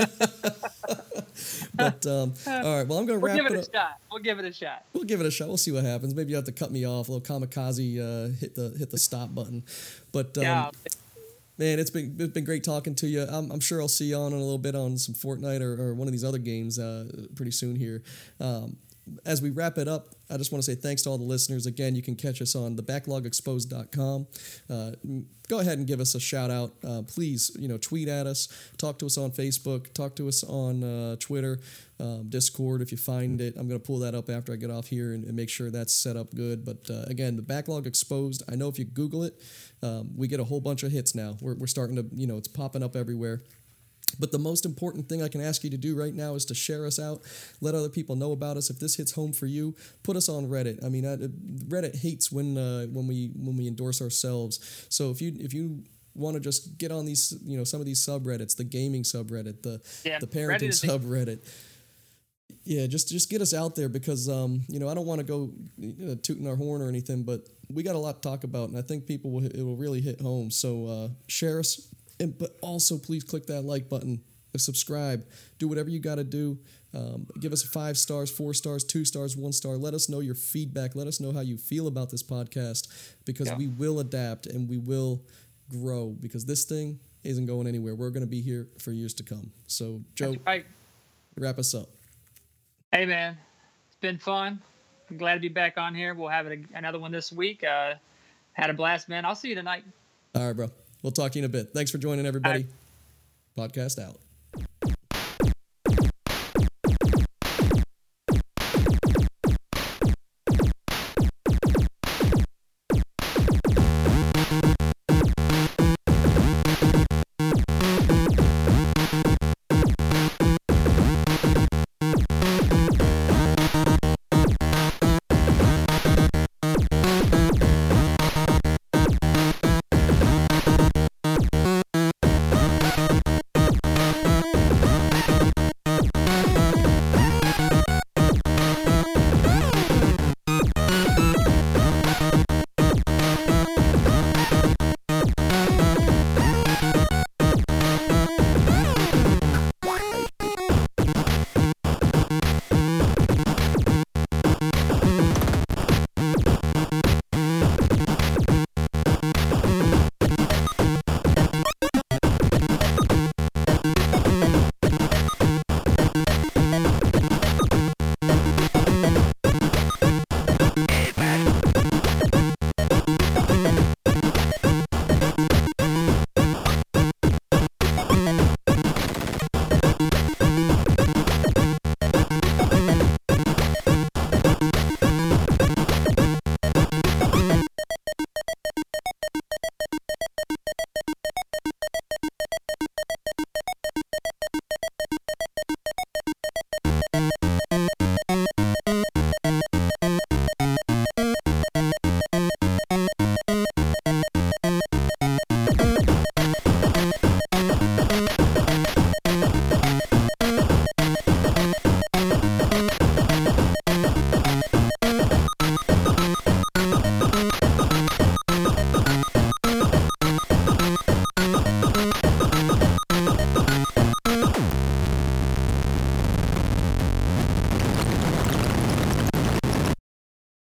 But um, all right, well, I'm gonna We'll wrap give it, it a up. shot. We'll give it a shot. We'll give it a shot. We'll see what happens. Maybe you have to cut me off. A little kamikaze, uh, hit the hit the stop button. But um, Yeah. man, it's been it's been great talking to you. I'm, I'm sure I'll see you on in a little bit on some Fortnite or, or one of these other games uh, pretty soon here. Um, as we wrap it up, I just want to say thanks to all the listeners. Again, you can catch us on the backlog exposed dot com. Uh, go ahead and give us a shout out. Uh, please, you know, tweet at us, talk to us on Facebook, talk to us on uh, Twitter, um, Discord if you find it. I'm going to pull that up after I get off here and, and make sure that's set up good. But uh, again, the Backlog Exposed, I know if you Google it, um, we get a whole bunch of hits now. We're, we're starting to, you know, it's popping up everywhere. But the most important thing I can ask you to do right now is to share us out, let other people know about us. If this hits home for you, put us on Reddit. I mean, I, Reddit hates when uh, when we when we endorse ourselves. So if you if you want to just get on these, you know, some of these subreddits, the gaming subreddit, the Yeah, the parenting Reddit is a- subreddit. Yeah, just just get us out there because um, you know, I don't want to go uh, tooting our horn or anything, but we got a lot to talk about, and I think people will it will really hit home. So uh, share us. And, but also, please click that like button, subscribe, do whatever you got to do. Um, give us five stars, four stars, two stars, one star. Let us know your feedback. Let us know how you feel about this podcast because Yeah. we will adapt and we will grow because this thing isn't going anywhere. We're going to be here for years to come. So, Joe, That's right. wrap us up. Hey, man, it's been fun. I'm glad to be back on here. We'll have it, another one this week. Uh, had a blast, man. I'll see you tonight. All right, bro. We'll talk to you in a bit. Thanks for joining, everybody. Podcast out.